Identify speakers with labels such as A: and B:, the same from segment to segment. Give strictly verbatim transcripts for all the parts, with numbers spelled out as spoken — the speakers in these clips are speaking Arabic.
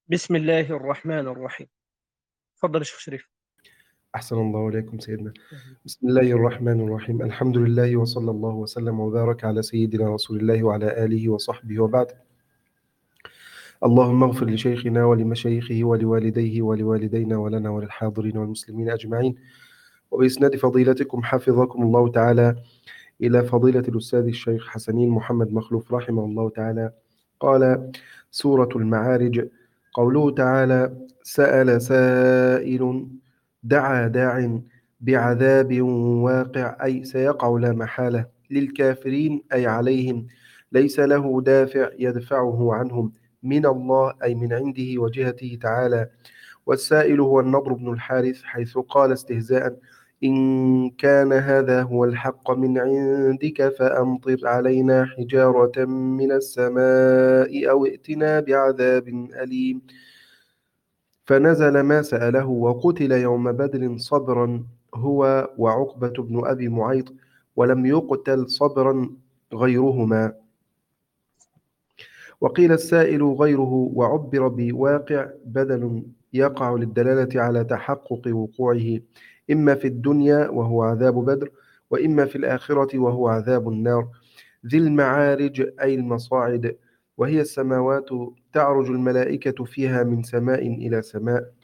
A: بسم الله الرحمن الرحيم. تفضل يا شيخ شريف.
B: أحسن الله إليكم سيدنا. بسم الله الرحمن الرحيم. الحمد لله وصلى الله وسلم وبارك على سيدنا رسول الله وعلى آله وصحبه وبعد. اللهم اغفر لشيخنا ولمشايخه ولوالديه ولوالدينا ولنا وللحاضرين والمسلمين أجمعين. وبإسناد فضيلتكم حفظكم الله تعالى إلى فضيلة الأستاذ الشيخ حسنين محمد مخلوف رحمه الله تعالى قال: سورة المعارج. قوله تعالى: سأل سائل دعا داع بعذاب واقع، أي سيقع لا محالة للكافرين، أي عليهم، ليس له دافع يدفعه عنهم من الله، أي من عنده وجهته تعالى. والسائل هو النضر بن الحارث، حيث قال استهزاء: إن كان هذا هو الحق من عندك فأمطر علينا حجارة من السماء أو ائتنا بعذاب أليم. فنزل ما سأله وقتل يوم بدر صبرا هو وعقبة بن أبي معيط، ولم يقتل صبرا غيرهما. وقيل السائل غيره، وعبر بواقع بدل يقع للدلالة على تحقق وقوعه، إما في الدنيا وهو عذاب بدر، وإما في الآخرة وهو عذاب النار. ذي المعارج أي المصاعد، وهي السماوات تعرج الملائكة فيها من سماء إلى سماء.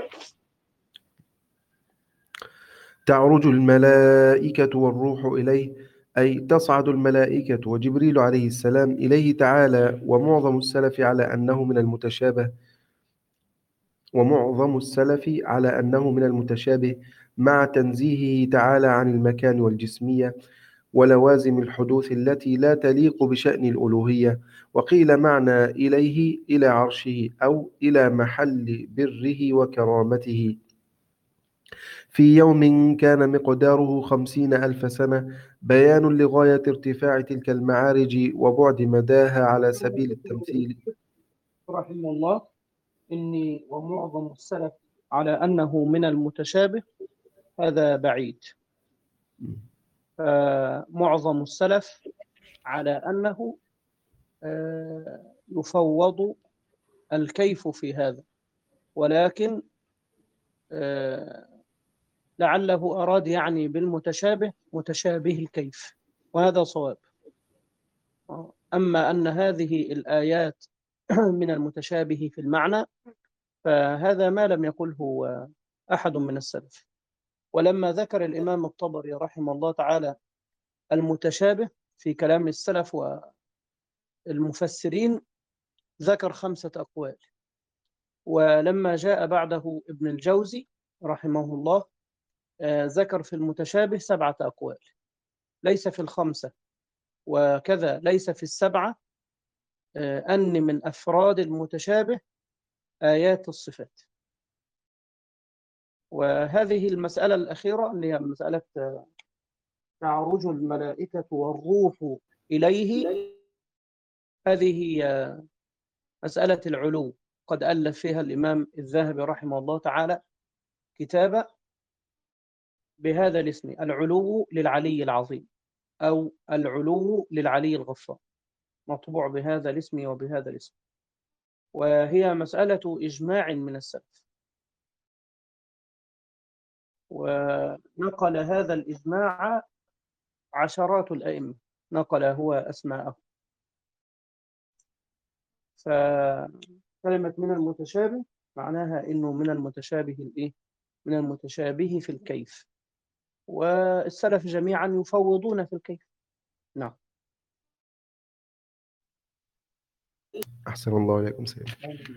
B: تعرج الملائكة والروح إليه، أي تصعد الملائكة وجبريل عليه السلام إليه تعالى. ومعظم السلف على أنه من المتشابه ومعظم السلف على أنه من المتشابه مع تنزيهه تعالى عن المكان والجسمية ولوازم الحدوث التي لا تليق بشأن الألوهية. وقيل معنى إليه إلى عرشه، أو إلى محل بره وكرامته، في يوم كان مقداره خمسين ألف سنة، بيان لغاية ارتفاع تلك المعارج وبعد مداها على سبيل التمثيل.
A: رحمه الله إني ومعظم السلف على أنه من المتشابه، هذا بعيد. فمعظم السلف على أنه آه، يفوض الكيف في هذا، ولكن آه، لعله أراد يعني بالمتشابه متشابه الكيف، وهذا صواب. أما أن هذه الآيات من المتشابه في المعنى، فهذا ما لم يقله أحد من السلف. ولما ذكر الإمام الطبري رحمه الله تعالى المتشابه في كلام السلف والمفسرين، ذكر خمسة أقوال. ولما جاء بعده ابن الجوزي رحمه الله ذكر في المتشابه سبعة أقوال، ليس في الخمسة، وكذا ليس في السبعة، أن من أفراد المتشابه آيات الصفات. وهذه المسألة الأخيرة اللي هي مسألة تعرج الملائكة والروح إليه، هذه مسألة العلو، قد ألف فيها الإمام الذهبي رحمه الله تعالى كتابا بهذا الاسم: العلو للعلي العظيم، أو العلو للعلي الغفار، مطبوع بهذا الاسم وبهذا الاسم. وهي مسألة إجماع من السلف، ونقل هذا الإجماع عشرات الأئمة، نقل هو أسماءه. فكلمة من المتشابه معناها إنه من المتشابه الإيه؟ من المتشابه في الكيف، والسلف جميعا يفوضون في الكيف. نعم.
B: أحسن الله إليكم سيدنا.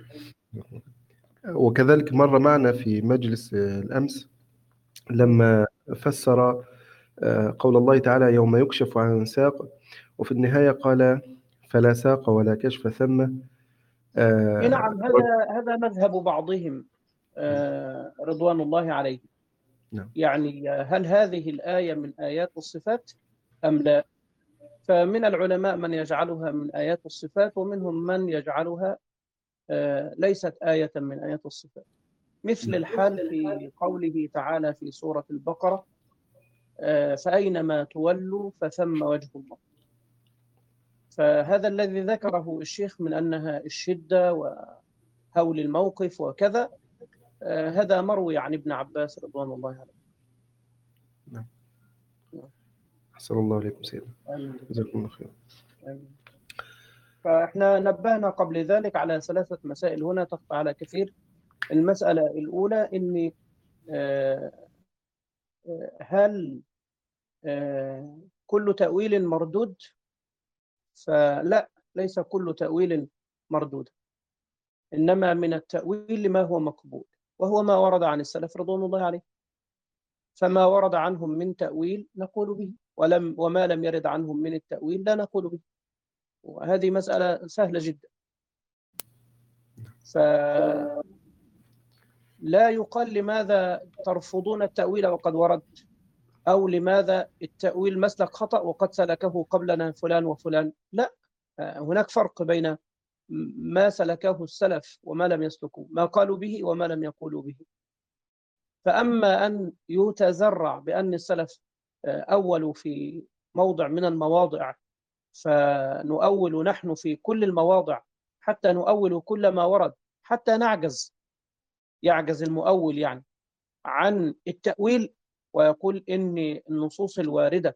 B: وكذلك مر معنا في مجلس الأمس لما فسر قول الله تعالى: يوم يكشف عن ساق، وفي النهاية قال: فلا ساق ولا كشف ثم.
A: نعم، هذا هذا مذهب بعضهم رضوان الله عليه.
B: نعم.
A: يعني هل هذه الآية من آيات الصفات أم لا؟ فمن العلماء من يجعلها من آيات الصفات، ومنهم من يجعلها ليست آية من آيات الصفات، مثل الحال في قوله تعالى في سورة البقرة: فأينما تولوا فثم وجه الله. فهذا الذي ذكره الشيخ من أنها الشدة هول الموقف وكذا. آه هذا مروي عن ابن عباس رضوان الله عليه.
B: نعم. أحسن الله إليكم سيدنا،
A: آمين.
B: جزاكم الله خير.
A: آمين. فإحنا نبهنا قبل ذلك على ثلاثة مسائل هنا تخفى على كثير. المسألة الأولى إن آه هل آه كل تأويل مردود؟ فلا، ليس كل تأويل مردود، إنما من التأويل ما هو مقبول، وهو ما ورد عن السلف رضوان الله عليه. فما ورد عنهم من تأويل نقول به، ولم وما لم يرد عنهم من التأويل لا نقول به. وهذه مسألة سهلة جدا. فلا يقال لماذا ترفضون التأويل وقد ورد، أو لماذا التأويل مسلك خطأ وقد سلكه قبلنا فلان وفلان. لا، هناك فرق بين ما سلكه السلف وما لم يسلكوه، ما قالوا به وما لم يقولوا به. فأما أن يتزرع بأن السلف أولوا في موضع من المواضع فنؤول نحن في كل المواضع، حتى نؤول كل ما ورد، حتى نعجز، يعجز المؤول يعني عن التأويل، ويقول إن النصوص الواردة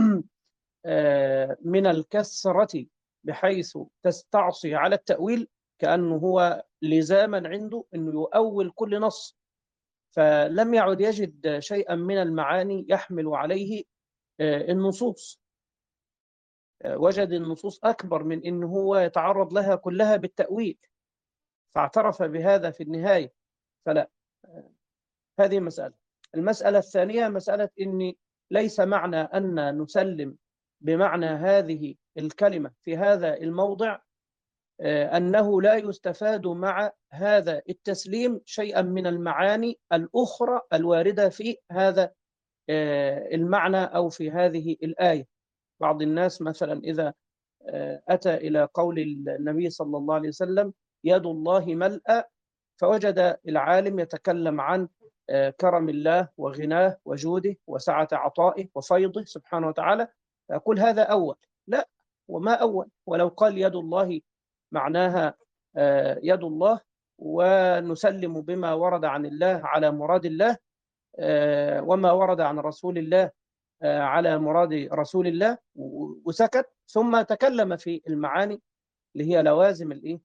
A: من الكثرة بحيث تستعصي على التأويل، كأنه هو لزاما عنده أنه يؤول كل نص، فلم يعد يجد شيئا من المعاني يحمل عليه النصوص. وجد النصوص أكبر من أنه هو يتعرض لها كلها بالتأويل، فاعترف بهذا في النهاية. فلا، هذه مسألة. المسألة الثانية مسألة أن ليس معنى أن نسلم بمعنى هذه الكلمة في هذا الموضع أنه لا يستفاد مع هذا التسليم شيئا من المعاني الأخرى الواردة في هذا المعنى أو في هذه الآية. بعض الناس مثلا إذا أتى إلى قول النبي صلى الله عليه وسلم يد الله ملأى، فوجد العالم يتكلم عن كرم الله وغناه وجوده وسعة عطائه وفيضه سبحانه وتعالى، فيقول هذا أول. لا، وما أول. ولو قال يد الله معناها يد الله، ونسلم بما ورد عن الله على مراد الله، وما ورد عن رسول الله على مراد رسول الله، وسكت، ثم تكلم في المعاني اللي هي لوازم الايه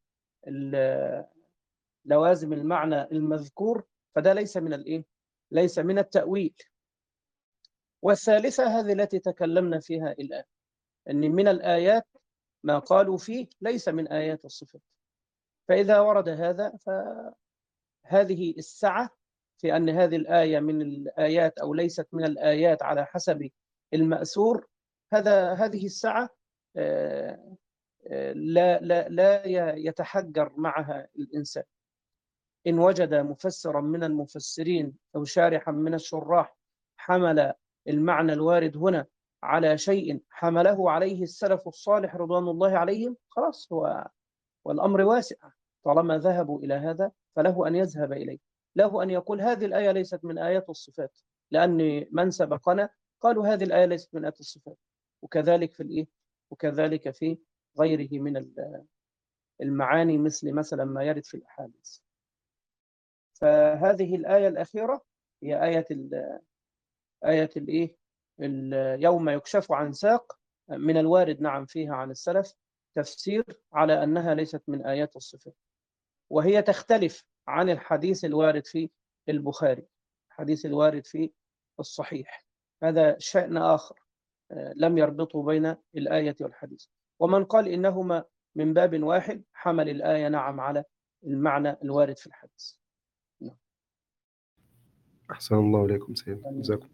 A: لوازم المعنى المذكور، فده ليس من الايه ليس من التأويل. والثالثة هذه التي تكلمنا فيها الآن، أن من الآيات ما قالوا فيه ليس من آيات الصفات. فإذا ورد هذا فهذه السعة في أن هذه الآية من الآيات أو ليست من الآيات على حسب المأثور، هذا هذه السعة لا لا لا يتحجر معها الإنسان. إن وجد مفسرا من المفسرين أو شارحا من الشراح حمل المعنى الوارد هنا على شيء حمله عليه السلف الصالح رضوان الله عليهم، خلاص، هو والأمر واسع. طالما ذهبوا إلى هذا فله أن يذهب إليه، له أن يقول هذه الآية ليست من آيات الصفات، لأن من سبقنا قالوا هذه الآية ليست من آيات الصفات. وكذلك في الإيه وكذلك في غيره من المعاني، مثل مثلا ما يرد في الأحاديث. فهذه الآية الأخيرة هي آية ال آية الإيه يوم يكشف عن ساق، من الوارد نعم فيها عن السلف تفسير على أنها ليست من آيات الصفات، وهي تختلف عن الحديث الوارد في البخاري، الحديث الوارد في الصحيح، هذا شأن آخر لم يربطوا بين الآية والحديث. ومن قال إنهما من باب واحد حمل الآية نعم على المعنى الوارد في الحديث. نعم.
B: أحسن الله إليكم سيدنا، جزاكم.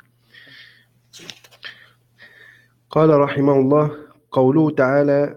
B: قال رحمه الله: قوله تعالى: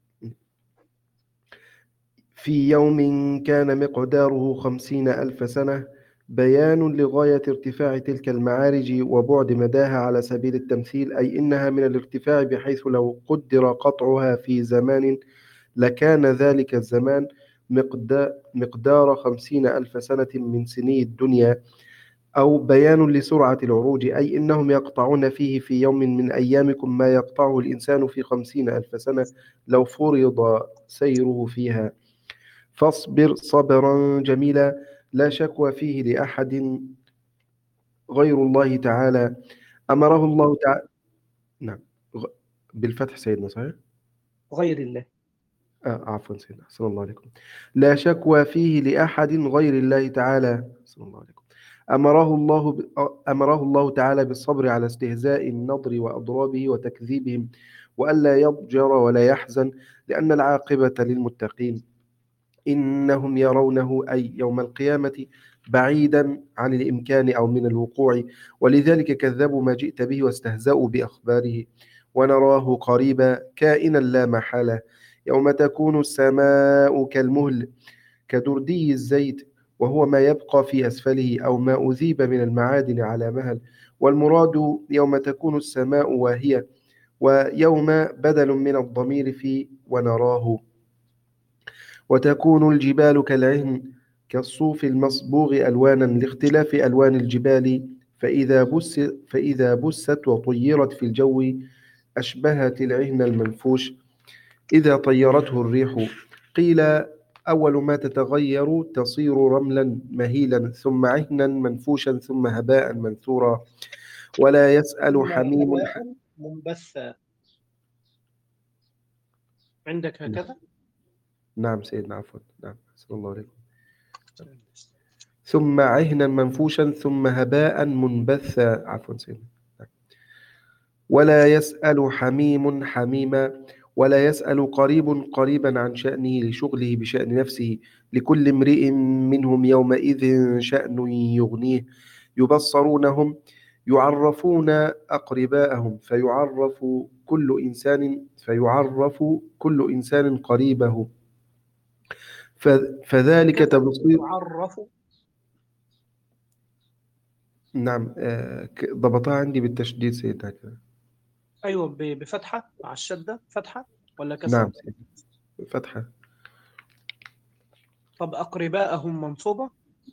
B: في يوم كان مقداره خمسين ألف سنة، بيان لغاية ارتفاع تلك المعارج وبعد مداها على سبيل التمثيل، أي إنها من الارتفاع بحيث لو قدر قطعها في زمان لكان ذلك الزمان مقدار خمسين ألف سنة من سني الدنيا. أو بيان لسرعة العروج، أي إنهم يقطعون فيه في يوم من أيامكم ما يقطعه الإنسان في خمسين ألف سنة لو فرض سيره فيها. فاصبر صبرا جميلا لا شكوى فيه لأحد غير الله تعالى. أمره الله تعالى. نعم، غ- بالفتح سيدنا صحيح؟
A: غير الله.
B: آه عفوا سيدنا، أحسن الله عليكم. لا شكوى فيه لأحد غير الله تعالى. أحسن الله عليكم. أمره الله ب... أمره الله تعالى بالصبر على استهزاء النضر وأضرابه وتكذيبهم، وألا يضجر ولا يحزن، لأن العاقبة للمتقين. إنهم يرونه أي يوم القيامة بعيدا عن الإمكان أو من الوقوع، ولذلك كذبوا ما جئت به واستهزأوا بأخباره. ونراه قريبا كائنا لا محالة، يوم تكون السماء كالمهل كدردي الزيت، وهو ما يبقى في أسفله أو ما أذيب من المعادن على مهل. والمراد يوم تكون السماء واهية، ويوم بدل من الضمير في ونراه. وتكون الجبال كالعهن كالصوف المصبوغ ألوانا لاختلاف ألوان الجبال، فإذا بس فإذا بست وطيرت في الجو أشبهت العهن المنفوش إذا طيرته الريح. قيل أول ما تتغير تصير رملا مهيلا، ثم عهنا منفوشا، ثم هباء منثورا. ولا يسأل
A: ثم
B: حميم.
A: هباء منبثا. عندك هكذا؟
B: نعم سيدنا، عفوا. نعم، أحسن الله عليكم. ثم عهنا منفوشا، ثم هباء منبثا. عفوا سيدنا. ولا يسأل حميم حميما، ولا يسأل قريب قريبا عن شأنه لشغله بشأن نفسه. لكل امرئ منهم يومئذ شأن يغنيه. يبصرونهم يعرفون أقرباءهم، فيعرف كل إنسان فيعرف كل إنسان قريبه. ف- فذلك تبصير.
A: يعرف.
B: نعم، آه، ك- ضبطها عندي بالتشديد سيدنا كده.
A: أيوة، ب- بفتحة مع الشدة، فتحة ولا كسر؟
B: نعم سيدنا، فتحة.
A: طب أقرباءهم منصوبة؟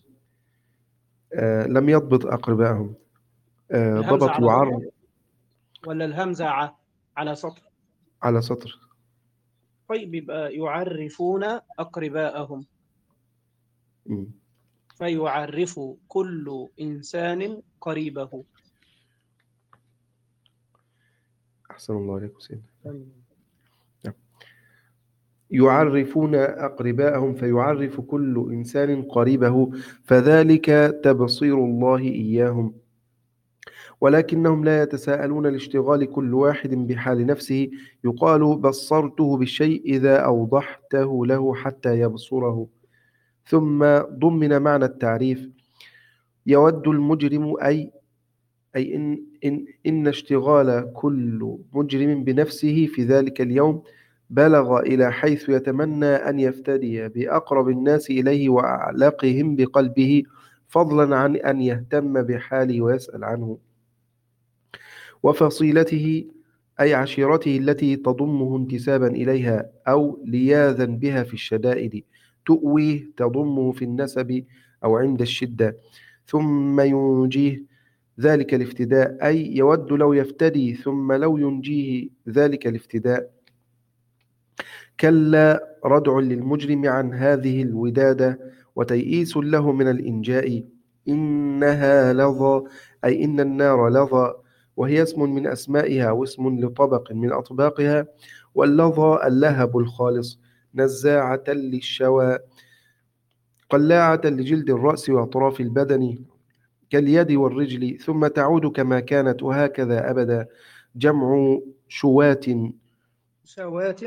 B: آه، لم يضبط أقربائهم. آه،
A: الهمزة
B: ضبط
A: على
B: يعر
A: ضمة ولا الهمزة ع- على سطر؟
B: على سطر.
A: طيب يبقى يعرفون أقرباءهم،
B: مم.
A: فيعرف كل إنسان قريبه.
B: أحسن الله عليكم سيدنا. نعم. يعرفون أقرباءهم، فيعرف كل إنسان قريبه، فذلك تبصير الله إياهم. ولكنهم لا يتساءلون لاشتغال كل واحد بحال نفسه. يقال بصرته بالشيء إذا أوضحته له حتى يبصره. ثم ضمن معنى التعريف. يود المجرم أي أي إن, إن, إن اشتغال كل مجرم بنفسه في ذلك اليوم بلغ إلى حيث يتمنى أن يفتدي بأقرب الناس إليه وأعلقهم بقلبه، فضلا عن أن يهتم بحاله ويسأل عنه. وفصيلته أي عشيرته التي تضمه انتسابا إليها أو لياذا بها في الشدائد. تؤويه تضمه في النسب أو عند الشدة. ثم ينجيه ذلك الافتداء أي يود لو يفتدي ثم لو ينجيه ذلك الافتداء. كلا ردع للمجرم عن هذه الودادة وتيئيس له من الإنجاء. إنها لظى أي إن النار لظى، وهي اسم من أسمائها واسم لطبق من أطباقها. واللظى اللهب الخالص، نزاعة للشوى، قلاعة لجلد الرأس وأطراف البدن كاليد والرجل، ثم تعود كما كانت وهكذا أبدا. جمع شوات.
A: شوات.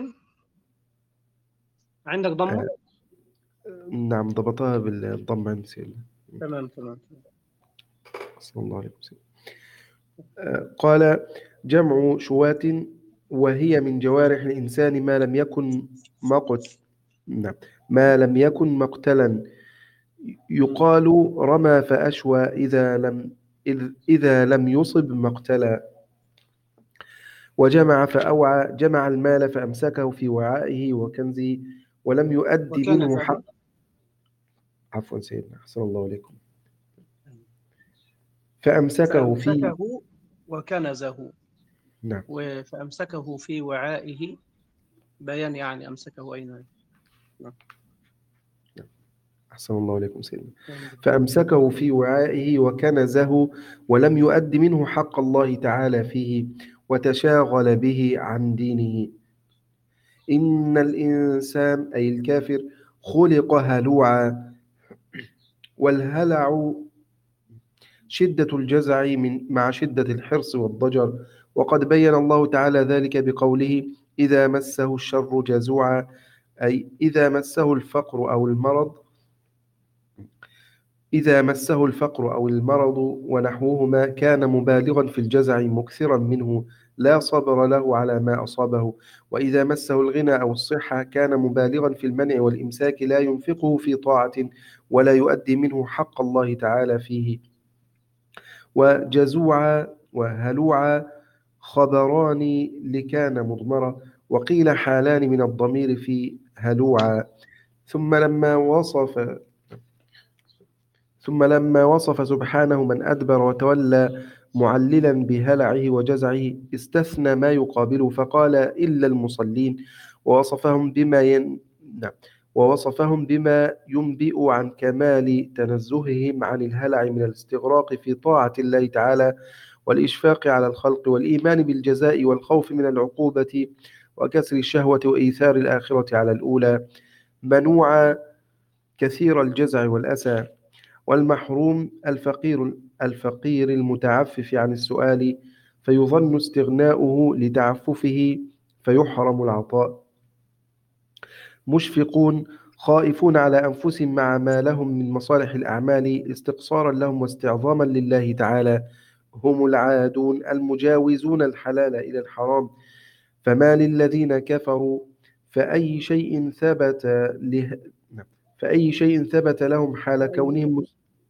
A: عندك ضمة؟
B: آه نعم، ضبطها بالضم عند سيدنا.
A: تمام تمام.
B: صلى الله عليه وسلم. آه قال جمع شوات، وهي من جوارح الإنسان ما لم يكن مقت نعم ما لم يكن مقتلا. يقال رمى فأشوى إذا لم إذ- إذا لم يصب مقتلا. وجمع فأوعى، جمع المال فأمسكه في وعائه وكنزه ولم يؤدي منه
A: وكنزه.
B: حق. عفوا سيدنا، أحسن الله عليكم. فأمسكه في.
A: فأمسكه وكنزه.
B: نعم.
A: و- فأمسكه في وعائه، بيان يعني أمسكه أين. نعم.
B: أحسن الله عليكم سيدنا. فأمسكه في وعائه وكنزه ولم يؤد منه حق الله تعالى فيه وتشاغل به عن دينه. إن الإنسان أي الكافر خلق هلوعا، والهلع شدة الجزع من مع شدة الحرص والضجر، وقد بين الله تعالى ذلك بقوله: إذا مسه الشر جزوعا، أي إذا مسه الفقر أو المرض إذا مسه الفقر أو المرض ونحوهما كان مبالغا في الجزع مكثرا منه لا صبر له على ما أصابه. وإذا مسه الغنى أو الصحة كان مبالغا في المنع والإمساك لا ينفقه في طاعة ولا يؤدي منه حق الله تعالى فيه. وجزوعا وهلوعا خبران لكان مضمرة، وقيل حالان من الضمير في هلوعا. ثم لما وصف ثم لما وصف سبحانه من أدبر وتولى معللا بهلعه وجزعه استثنى ما يقابله فقال: إلا المصلين، ووصفهم بما ين... نعم. ووصفهم بما ينبئ عن كمال تنزههم عن الهلع من الاستغراق في طاعة الله تعالى والإشفاق على الخلق والإيمان بالجزاء والخوف من العقوبة وكسر الشهوة وإيثار الآخرة على الأولى، منوعا كثير الجزع والأسى. والمحروم الفقير الفقير المتعفف عن السؤال فيظن استغناؤه لتعففه فيحرم العطاء. مشفقون خائفون على أنفسهم مع ما لهم من مصالح الأعمال استقصارا لهم واستعظاما لله تعالى، هم العادون المجاوزون الحلال إلى الحرام. فما للذين كفروا فأي شيء ثبت له فأي شيء ثبت لهم حال كونهم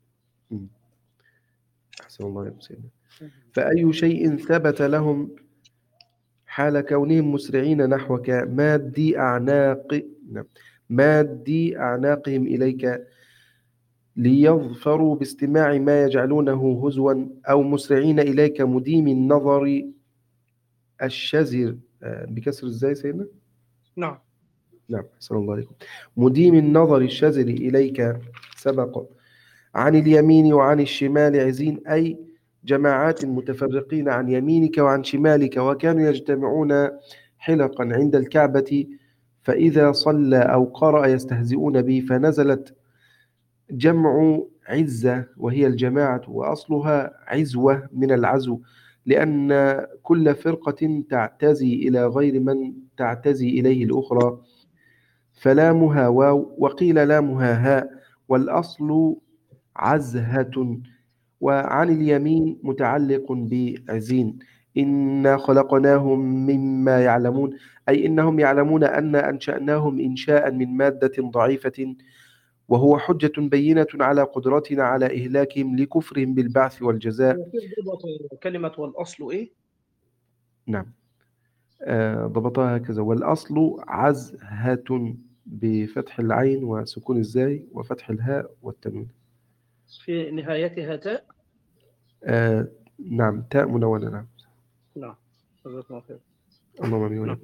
B: أحسن الله عليكم سيدنا. فأي شيء ثبت لهم حال كونهم مسرعين نحوك مادي أعناق مادي أعناقهم إليك ليظفروا باستماع ما يجعلونه هزوا، أو مسرعين إليك مديم النظر الشزر بكسر ازاي سيدنا؟
A: نعم
B: نعم أحسن الله عليكم. مديم النظر الشزر إليك سبق. عن اليمين وعن الشمال عزين، أي جماعات متفرقين عن يمينك وعن شمالك، وكانوا يجتمعون حلقا عند الكعبة فإذا صلى أو قرأ يستهزئون به، فنزلت جمع عزة وهي الجماعة، وأصلها عزوة من العزو، لأن كل فرقة تعتزي إلى غير من تعتزي إليه الأخرى، فلامها واو وقيل لامها هاء، والأصل عزهة. وعن اليمين متعلق بعزين. إنا خلقناهم مما يعلمون، أي إنهم يعلمون أن أنشأناهم إنشاء من مادة ضعيفة، وهو حجة بينة على قدرتنا على إهلاكهم لكفرهم بالبعث والجزاء.
A: كلمة والأصل إيه؟
B: نعم آه ضبطها هكذا: والأصل عزهة بفتح العين وسكون الزاي وفتح الهاء والتنوين.
A: في نهايتها تاء؟
B: آه نعم تاء منونة. نعم
A: نعم جزاكم الله خير.
B: اللهم آمين وإياكم.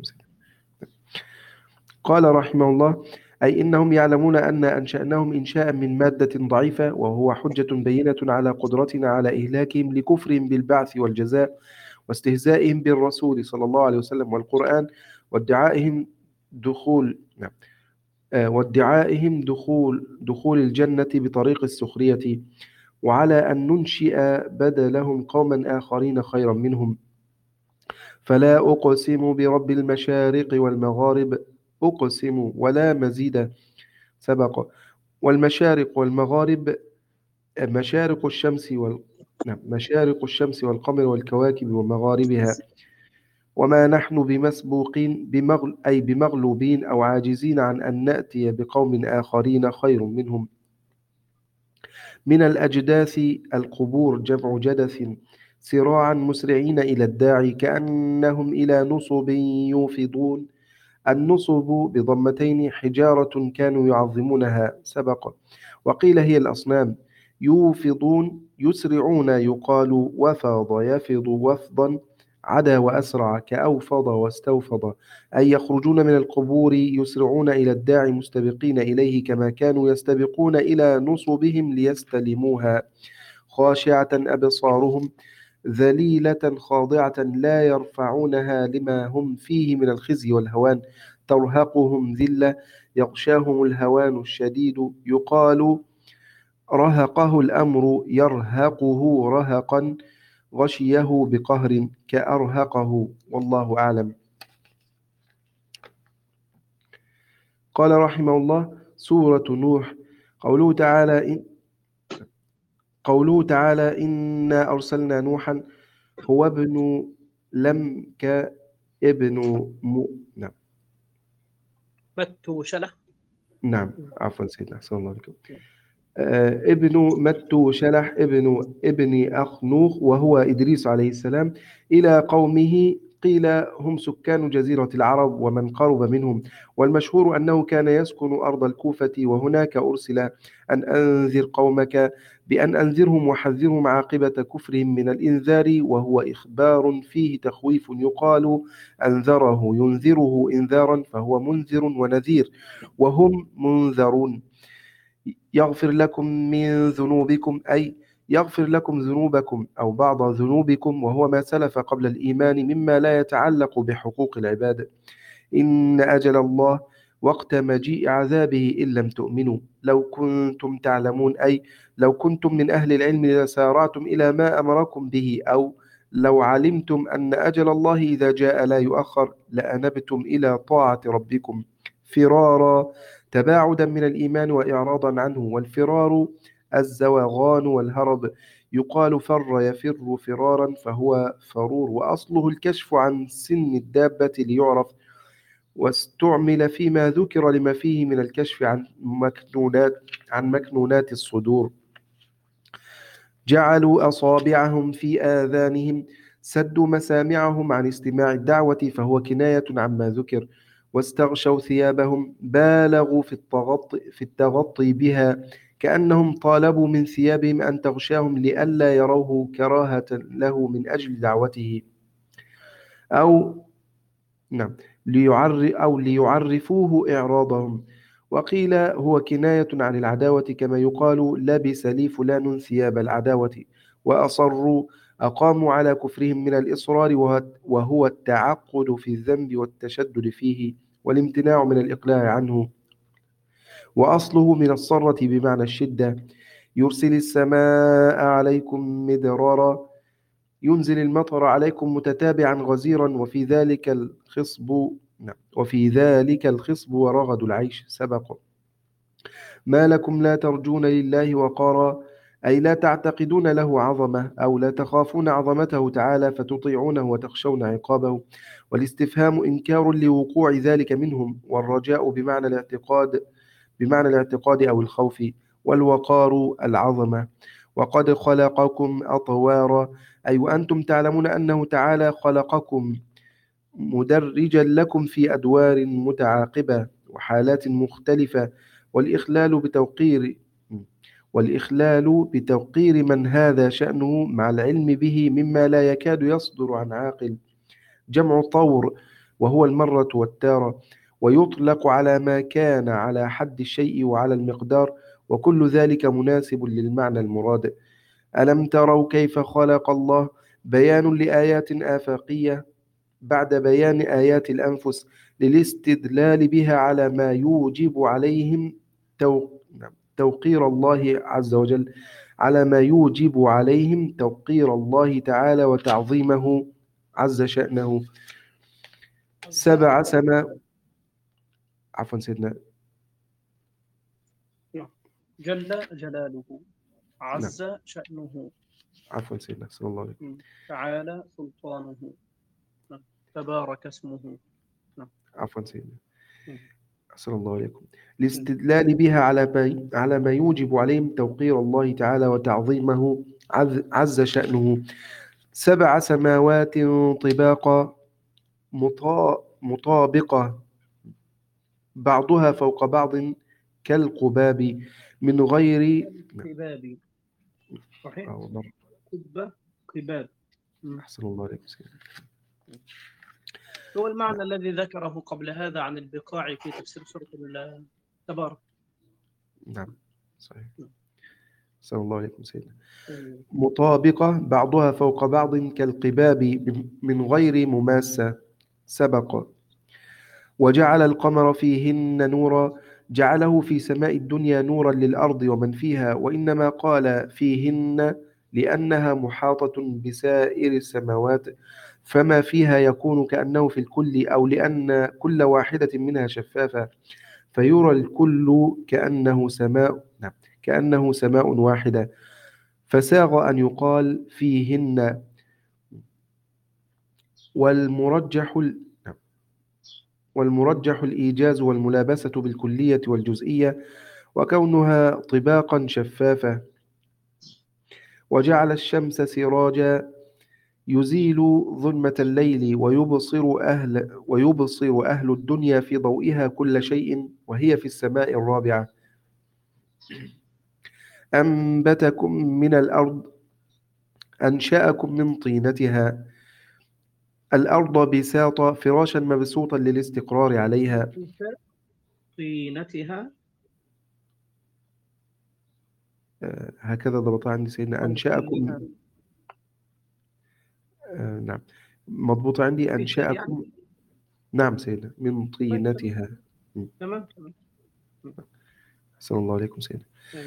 B: قال رحمه الله: أي إنهم يعلمون أن أنشأناهم إنشاء من مادة ضعيفة، وهو حجة بينة على قدرتنا على إهلاكهم لكفرهم بالبعث والجزاء واستهزائهم بالرسول صلى الله عليه وسلم والقرآن وادعائهم دخول نعم آه وادعائهم دخول دخول الجنة بطريق السخرية، وعلى أن ننشئ بدلهم قوما آخرين خيرا منهم. فلا أقسم برب المشارق والمغارب، أقسم ولا مزيد سبق. والمشارق والمغارب مشارق الشمس وال... نعم مشارق الشمس والقمر والكواكب ومغاربها. وما نحن بمسبوقين بمغل... أي بمغلوبين أو عاجزين عن أن نأتي بقوم آخرين خير منهم. من الأجداث القبور جمع جدث، سراعا مسرعين إلى الداعي كأنهم إلى نصب يوفضون. النصب بضمتين حجارة كانوا يعظمونها سبق. وقيل هي الأصنام. يوفضون يسرعون يقال وفاض يفض وفضا عدا وأسرع كأوفض واستوفض، أي يخرجون من القبور يسرعون إلى الداعي مستبقين إليه كما كانوا يستبقون إلى نصبهم ليستلموها، خاشعة أبصارهم ذليلة خاضعة لا يرفعونها لما هم فيه من الخزي والهوان، ترهقهم ذلة يغشاهم الهوان الشديد، يقال رهقه الأمر يرهقه رهقا، غشيه بقهر كأرهقه، والله أعلم. قال رحمه الله: سورة نوح. قوله تعالى إن قوله تعالى إنا أرسلنا نوحا هو ابن لمك ابن م... نعم
A: متو شلح.
B: نعم عفوا سيدنا أحسن الله بكم. آه ابن متو شلح ابن ابن أخنوخ وهو إدريس عليه السلام إلى قومه، قيل هم سكان جزيرة العرب ومن قرب منهم، والمشهور أنه كان يسكن أرض الكوفة، وهناك أرسل أن أنذر قومك بأن أنذرهم وحذرهم عاقبة كفرهم من الإنذار، وهو إخبار فيه تخويف، يقال أنذره ينذره إنذارا فهو منذر ونذير، وهم منذرون. يغفر لكم من ذنوبكم، أي يغفر لكم ذنوبكم أو بعض ذنوبكم، وهو ما سلف قبل الإيمان مما لا يتعلق بحقوق العباد. إن أجل الله وقت مجيء عذابه إن لم تؤمنوا، لو كنتم تعلمون، أي لو كنتم من أهل العلم لسارعتم إلى ما أمركم به، أو لو علمتم أن أجل الله إذا جاء لا يؤخر لأنبتم إلى طاعة ربكم فرارا، تباعدا من الإيمان وإعراضا عنه، والفرار الزوغان والهرب، يقال فر يفر فرارا فهو فرور، وأصله الكشف عن سن الدابة ليعرف، واستعمل فيما ذكر لما فيه من الكشف عن مكنونات عن مكنونات الصدور. جعلوا أصابعهم في آذانهم، سدوا مسامعهم عن استماع الدعوة فهو كناية عما ذكر، واستغشوا ثيابهم، بالغوا في التغطي, في التغطي بها، كأنهم طالبوا من ثيابهم أن تغشاهم لئلا يروه كراهة له من أجل دعوته، أو نعم ليعر أو ليعرفوه إعراضهم. وقيل هو كناية عن العداوة، كما يقال لبس لي فلان ثياب العداوة. وأصروا أقاموا على كفرهم من الإصرار، وهو التعقد في الذنب والتشدد فيه والامتناع من الإقلاع عنه، وأصله من الصرة بمعنى الشدة. يرسل السماء عليكم مدرارا، ينزل المطر عليكم متتابعا غزيرا، وفي ذلك الخصب نعم وفي ذلك الخصب ورغد العيش سبق. ما لكم لا ترجون لله وقارا، أي لا تعتقدون له عظمة، أو لا تخافون عظمته تعالى فتطيعونه وتخشون عقابه. والاستفهام إنكار لوقوع ذلك منهم، والرجاء بمعنى الاعتقاد بمعنى الاعتقاد أو الخوف، والوقار العظمة. وقد خلقكم أطوارا، أي وأنتم تعلمون أنه تعالى خلقكم مدرجا لكم في أدوار متعاقبة وحالات مختلفة، والإخلال بتوقير والإخلال بتوقير من هذا شأنه مع العلم به مما لا يكاد يصدر عن عاقل، جمع طور وهو المرة والتارة، ويطلق على ما كان على حد الشيء وعلى المقدار، وكل ذلك مناسب للمعنى المراد. ألم تروا كيف خلق الله، بيان لآيات آفاقية بعد بيان آيات الأنفس، للاستدلال بها على ما يوجب عليهم توقير الله عز وجل على ما يوجب عليهم توقير الله تعالى وتعظيمه عز شأنه. سبع سماء عفوا سيدنا
A: جل جلاله، عز
B: نعم.
A: شأنه،
B: عفوا سيدنا صلى الله عليه وسلم.
A: تعالى سلطانه، تبارك اسمه.
B: عفوا سيدنا أحسن الله عليكم. الاستدلال بها على ما على ما يوجب عليهم توقير الله تعالى وتعظيمه عز, عز شأنه. سبع سماوات طباقا مطابقة بعضها فوق بعض كالقباب من غير
A: قباب. صحيح. قبة قباب.
B: أحسن الله عليكم.
A: هو المعنى الذي ذكره قبل هذا عن البقاع في تفسير سورة التبارك.
B: نعم صحيح. صلى الله عليكم سيدنا. مطابقة بعضها فوق بعض كالقباب من غير مماسة سبق. وجعل القمر فيهن نورا، جعله في سماء الدنيا نورا للأرض ومن فيها، وإنما قال فيهن لأنها محاطة بسائر السماوات، فما فيها يكون كأنه في الكل، أو لأن كل واحدة منها شفافة فيرى الكل كأنه سماء نعم كأنه سماء واحدة، فساغ أن يقال فيهن. والمرجح والمرجح الإيجاز والملابسة بالكلية والجزئية، وكونها طباقا شفافة. وجعل الشمس سراجا يزيل ظلمة الليل، ويبصر أهل, ويبصر أهل الدنيا في ضوئها كل شيء وهي في السماء الرابعة. أنبتكم من الأرض، أنشأكم من طينتها. الأرض بساطة فراشا مبسوطا للاستقرار عليها.
A: طينتها
B: آه هكذا ضبطها عندي سيدنا. أنشأكم آه نعم مضبوط عندي. أنشأكم نعم سيدنا من طينتها.
A: تمام تمام.
B: أحسن الله عليكم سيدنا.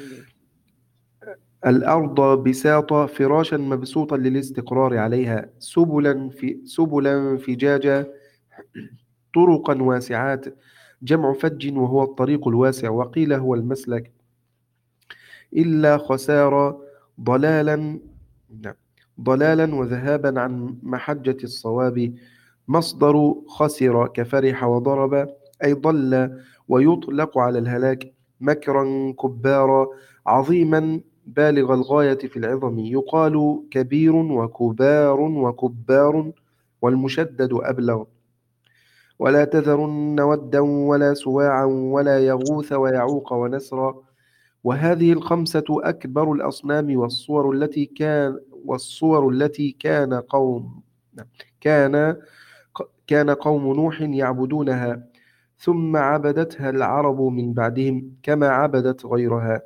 B: الأرض بساطة فراشا مبسوطا للاستقرار عليها. سبلا في سبلا فجاجا طرقا واسعات، جمع فج وهو الطريق الواسع، وقيل هو المسلك. إلا خسارة ضلالا ضلالا وذهابا عن محجة الصواب. مصدر خسر كفرح وضرب، أي ضل ويطلق على الهلاك. مكرا كبارا عظيما بالغ الغاية في العظم. يقال كبير وكبار وكبار، والمشدد أبلغ. ولا تذرن ودا ولا سواعا ولا يغوث ويعوق ونسرا. وهذه الخمسة أكبر الأصنام والصور التي كان والصور التي كان قوم كان كان قوم نوح يعبدونها، ثم عبدتها العرب من بعدهم كما عبدت غيرها.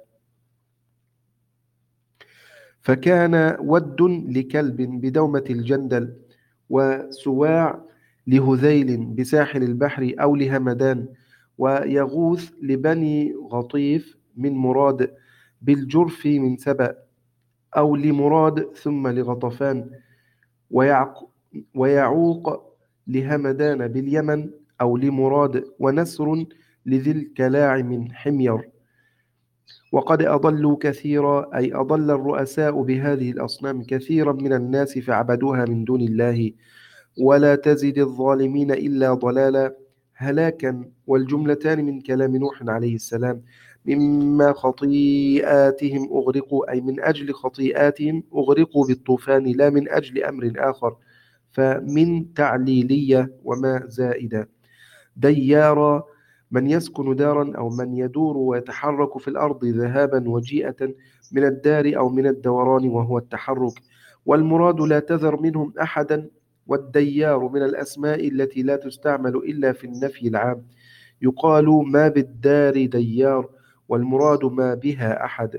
B: فكان ود لكلب بدومة الجندل، وسواع لهذيل بساحل البحر أو لهمدان، ويغوث لبني غطيف من مراد بالجرف من سبأ، أو لمراد ثم لغطفان، ويعق ويعوق لهمدان باليمن أو لمراد، ونسر لذي الكلاع من حمير. وقد أضلوا كثيرا، أي أضل الرؤساء بهذه الأصنام كثيرا من الناس فعبدوها من دون الله. ولا تزد الظالمين إلا ضلالا هلاكا. والجملتان من كلام نوح عليه السلام. مما خطيئاتهم أغرقوا، أي من أجل خطيئاتهم أغرقوا بالطوفان، لا من أجل أمر آخر. فمن تعليلية وما زائدة. ديارا من يسكن دارا أو من يدور ويتحرك في الأرض ذهابا وجيئة، من الدار أو من الدوران وهو التحرك. والمراد لا تذر منهم أحدا. والديار من الأسماء التي لا تستعمل إلا في النفي العام. يقال ما بالدار ديار، والمراد ما بها أحد.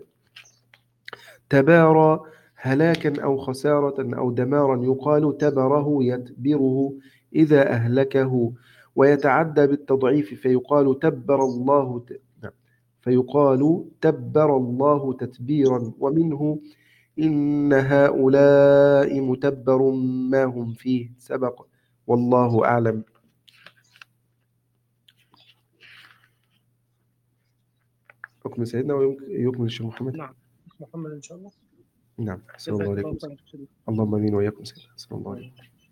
B: تبارى هلاكا أو خسارة أو دمارا. يقال تبره يتبره إذا أهلكه. ويتعدى بالتضعيف فيقال تبر الله ت... فيقال تبر الله تتبيرا. ومنه إن هؤلاء متبر ما هم فيه سبق. والله أعلم. حكم سيدنا ويكمل الشيخ محمد.
A: نعم محمد إن شاء الله.
B: نعم أحسن الله عليكم. اللهم آمين وإياكم سيدنا. أحسن الله عليكم.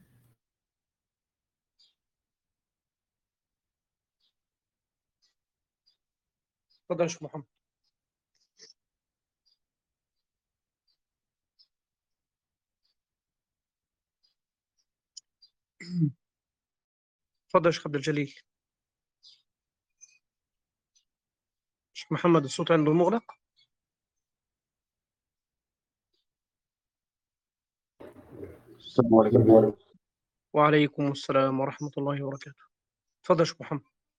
A: تفضل يا شيخ محمد. تفضل يا شيخ عبد الجليل. شيخ محمد الصوت عنده مغلق.
C: السلام عليكم.
A: وعليكم السلام ورحمة الله وبركاته. تفضل يا شيخ محمد.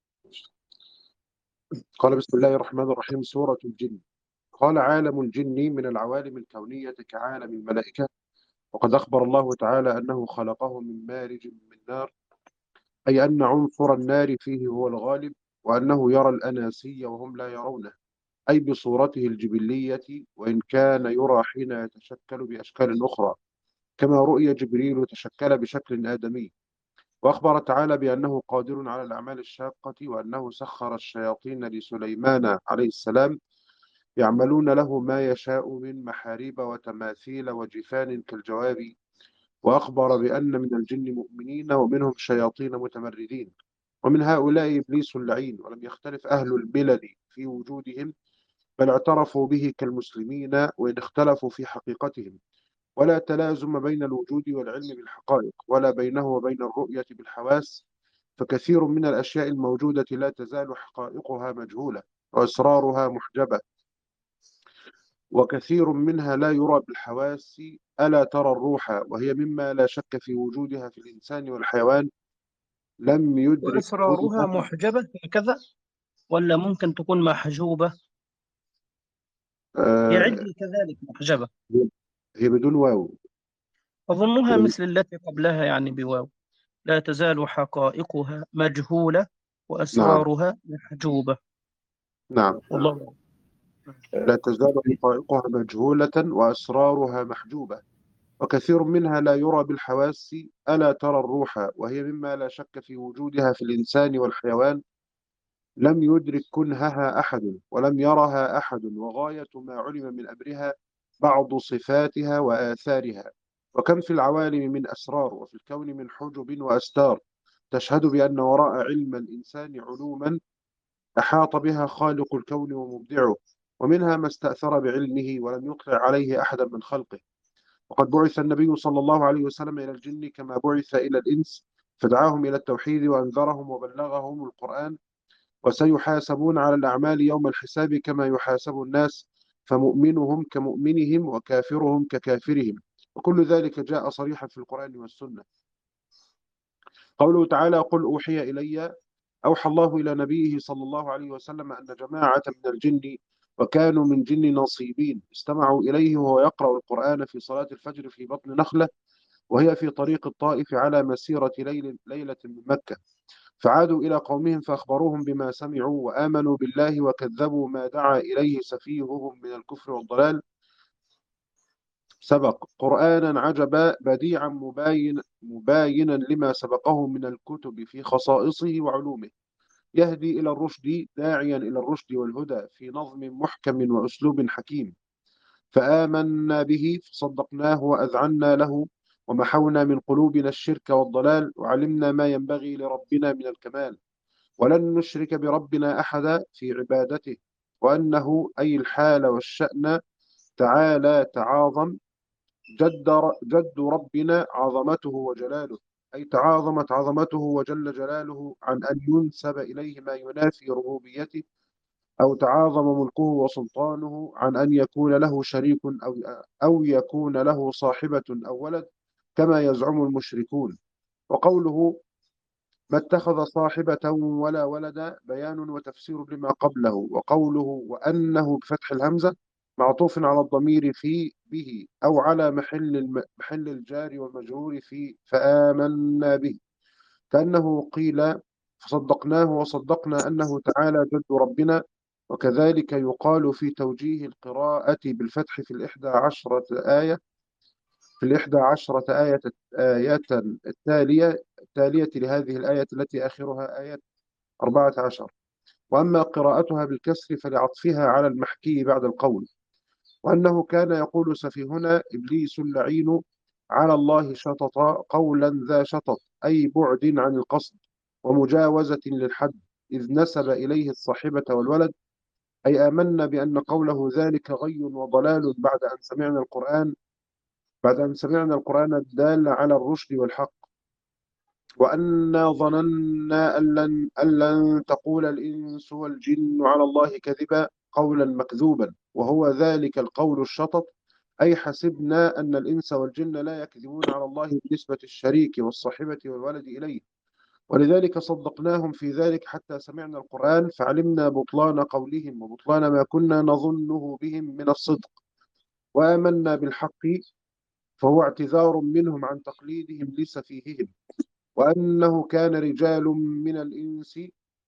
C: قال بسم الله الرحمن الرحيم. سورة الجن. قال عالم الجن من العوالم الكونية كعالم الملائكة، وقد أخبر الله تعالى أنه خلقه من مارج من نار، أي أن عنصر النار فيه هو الغالب، وأنه يرى الأناسي وهم لا يرونه، أي بصورته الجبلية، وإن كان يرى حين يتشكل بأشكال أخرى، كما رؤي جبريل تشكل بشكل آدمي. وأخبر تعالى بأنه قادر على الأعمال الشاقة، وأنه سخر الشياطين لسليمان عليه السلام يعملون له ما يشاء من محاريب وتماثيل وجفان كالجواب. وأخبر بأن من الجن مؤمنين ومنهم شياطين متمردين، ومن هؤلاء إبليس اللعين. ولم يختلف أهل الملل في وجودهم، بل اعترفوا به كالمسلمين، وإن اختلفوا في حقيقتهم. ولا تلازم بين الوجود والعلم بالحقائق، ولا بينه وبين الرؤية بالحواس، فكثير من الأشياء الموجودة لا تزال حقائقها مجهولة وأسرارها محجبة، وكثير منها لا يرى بالحواس. ألا ترى الروح، وهي مما لا شك في وجودها في الإنسان والحيوان، لم يدرك
A: وأسرارها
C: كونها.
A: محجبة هكذا، ولا ممكن تكون محجوبة؟ هي
C: آه
A: عندي كذلك محجبة،
C: هي بدون واو.
A: أظنها
C: هي
A: مثل التي قبلها يعني بواو. لا تزال حقائقها مجهولة
C: نعم
A: وأسرارها محجوبة.
C: نعم.
A: والله
C: لا تزال حقائقها مجهولة وأسرارها محجوبة، وكثير منها لا يرى بالحواس. ألا ترى الروح، وهي مما لا شك في وجودها في الإنسان والحيوان، لم يدرك كنهها أحد، ولم يرها أحد، وغاية ما علم من أمرها بعض صفاتها وآثارها. وكم في العوالم من أسرار، وفي الكون من حجب وأستار، تشهد بأن وراء علم الإنسان علوما أحاط بها خالق الكون ومبدعه، ومنها ما استأثر بعلمه ولم يطلع عليه أحدا من خلقه. وقد بعث النبي صلى الله عليه وسلم إلى الجن كما بعث إلى الإنس، فدعاهم إلى التوحيد وأنذرهم وبلغهم القرآن. وسيحاسبون على الأعمال يوم الحساب كما يحاسب الناس، فمؤمنهم كمؤمنهم وكافرهم ككافرهم، وكل ذلك جاء صريحا في القرآن والسنة. قوله تعالى: قل أوحي إلي، أوحى الله إلى نبيه صلى الله عليه وسلم أن جماعة من الجن، وكانوا من جن نصيبين، استمعوا إليه وهو يقرأ القرآن في صلاة الفجر في بطن نخلة، وهي في طريق الطائف على مسيرة ليل ليلة من مكة. فعادوا إلى قومهم فأخبروهم بما سمعوا، وآمنوا بالله وكذبوا ما دعا إليه سفيههم من الكفر والضلال. سبق قرآنا عجبا بديعا مباين مباينا لما سبقه من الكتب في خصائصه وعلومه، يهدي إلى الرشد داعيا إلى الرشد والهدى، في نظم محكم وأسلوب حكيم. فآمنا به فصدقناه وأذعنا له، ومحونا من قلوبنا الشرك والضلال، وعلمنا ما ينبغي لربنا من الكمال، ولن نشرك بربنا أحدا في عبادته، وأنه أي الحال والشأن تعالى تعاظم جد, جد ربنا عظمته وجلاله، أي تعاظمت عظمته وجل جلاله عن أن ينسب إليه ما ينافي ربوبيته، أو تعاظم ملكه وسلطانه عن أن يكون له شريك أو, أو يكون له صاحبة أو ولد كما يزعم المشركون. وقوله ما اتخذ صاحبة ولا ولدا بيان وتفسير لما قبله. وقوله وأنه بفتح الهمزة معطوف على الضمير في به، أو على محل الم... محل الجار والمجرور في فآمنا به، كأنه قيل فصدقناه وصدقنا أنه تعالى جد ربنا. وكذلك يقال في توجيه القراءة بالفتح في الإحدى عشرة آية في الإحدى عشرة آية آية التالية التالية لهذه الآية التي آخرها آية أربعة عشر. وأما قراءتها بالكسر فلعطفها على المحكي بعد القول. وأنه كان يقول سفيهنا إبليس اللعين على الله شطط قولا ذا شطط، أي بعد عن القصد ومجاوزة للحد، إذ نسب إليه الصاحبة والولد، أي آمنا بأن قوله ذلك غي وضلال بعد أن سمعنا القرآن بعد أن سمعنا القرآن الدال على الرشد والحق. وأنا ظننا أن لن, أن لن تقول الإنس والجن على الله كذبا قولا مكذوبا، وهو ذلك القول الشطط أي حسبنا أن الإنس والجن لا يكذبون على الله بنسبة الشريك والصاحبة والولد إليه، ولذلك صدقناهم في ذلك حتى سمعنا القرآن فعلمنا بطلان قولهم وبطلان ما كنا نظنه بهم من الصدق، وآمنا بالحق، فهو اعتذار منهم عن تقليدهم لسفيههم، وأنه كان رجال من الإنس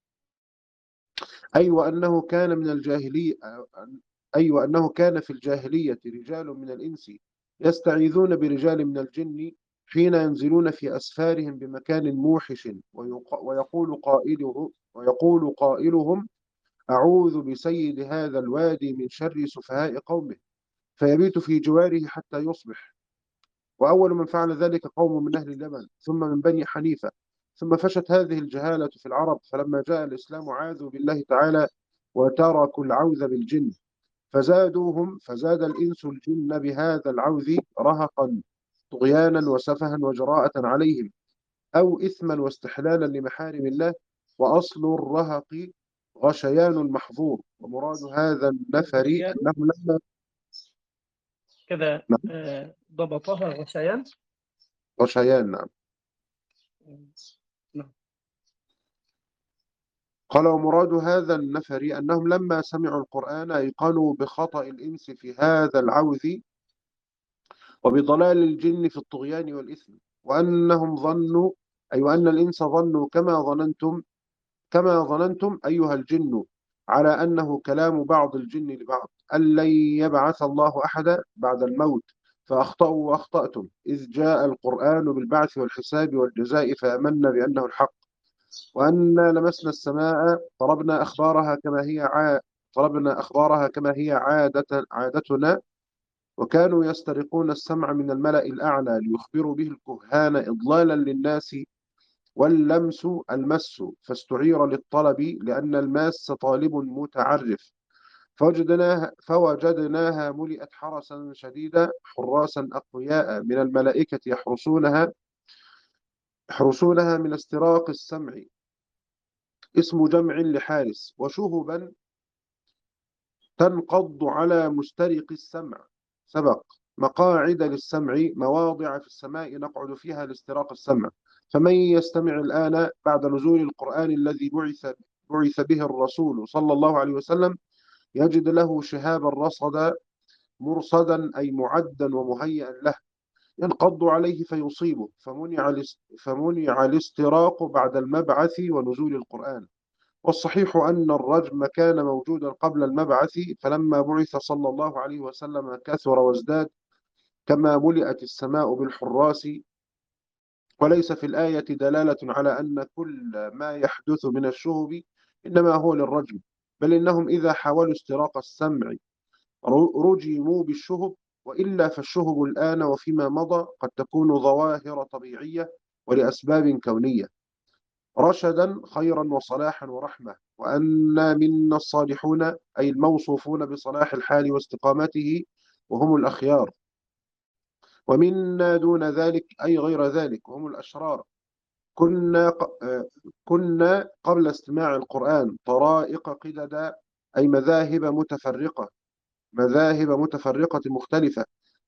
C: أي وأنه كان من الجاهلية أي وأنه كان في الجاهلية رجال من الإنس يستعيذون برجال من الجن حين ينزلون في أسفارهم بمكان موحش، ويق- ويقول قائله ويقول قائلهم أعوذ بسيد هذا الوادي من شر سفهاء قومه، فيبيت في جواره حتى يصبح. وأول من فعل ذلك قوم من أهل اليمن ثم من بني حنيفة، ثم فشت هذه الجهالة في العرب، فلما جاء الإسلام عاذوا بالله تعالى وتركوا العوذ بالجن، فزادوهم فزاد الإنس الجن بهذا العوذ رهقا طغيانا وسفها وجراءة عليهم، أو إثما واستحلالا لمحارم الله. وأصل الرهق غشيان المحظور، ومراد هذا النفر
A: غشيان
C: أنهم لما
A: كذا
C: نعم،
A: آه، ضبطها غشيان.
C: غشيان نعم.
A: نعم.
C: قال ومراد هذا النفر أنهم لما سمعوا القرآن أيقنوا بخطأ الإنس في هذا العوذ وبضلال الجن في الطغيان والإثم، وأنهم ظنوا أي وأن الإنس ظنوا كما ظننتم كما ظننتم أيها الجن، على أنه كلام بعض الجن لبعض، أن لن يبعث الله أحدا بعد الموت، فأخطأوا وأخطأتم، إذ جاء القرآن بالبعث والحساب والجزاء فآمنا بأنه الحق، وأنا لمسنا السماء طلبنا أخبارها كما هي عا... طلبنا أخبارها كما هي عادة عادتنا، وكانوا يسترقون السمع من الملأ الأعلى ليخبروا به الكهان إضلالا للناس، واللمس المس فاستعير للطلب لأن الماس طالب متعرف، فوجدناها, فوجدناها ملئت حرسا شديدا حراسا أقوياء من الملائكة يحرسونها يحرسونها من استراق السمع، اسم جمع لحارس، وشهبا تنقض على مسترق السمع، سبق مقاعد للسمع مواضع في السماء نقعد فيها لاستراق السمع، فمن يستمع الآن بعد نزول القرآن الذي بعث بعث به الرسول صلى الله عليه وسلم يجد له شهابا رصدا مرصدا أي معدا ومهيئا له، ينقض عليه فيصيبه، فمنع الاس- فمنع الاستراق بعد المبعث ونزول القرآن. والصحيح أن الرجم كان موجودا قبل المبعث، فلما بعث صلى الله عليه وسلم كثر وازداد، كما ملئت السماء بالحراس. وليس في الآية دلالة على أن كل ما يحدث من الشهب إنما هو للرجم، بل إنهم إذا حاولوا استراق السمع رجموا بالشهب، وإلا فالشهب الآن وفيما مضى قد تكون ظواهر طبيعية ولأسباب كونية، رشدا خيرا وصلاحا ورحمة، وأنا منا الصالحون أي الموصوفون بصلاح الحال واستقامته وهم الأخيار، ومنا دون ذلك أي غير ذلك وهم الأشرار. كنا كنا قبل استماع القرآن طرائق قددا أي مذاهب متفرقة مذاهب متفرقة مختلفة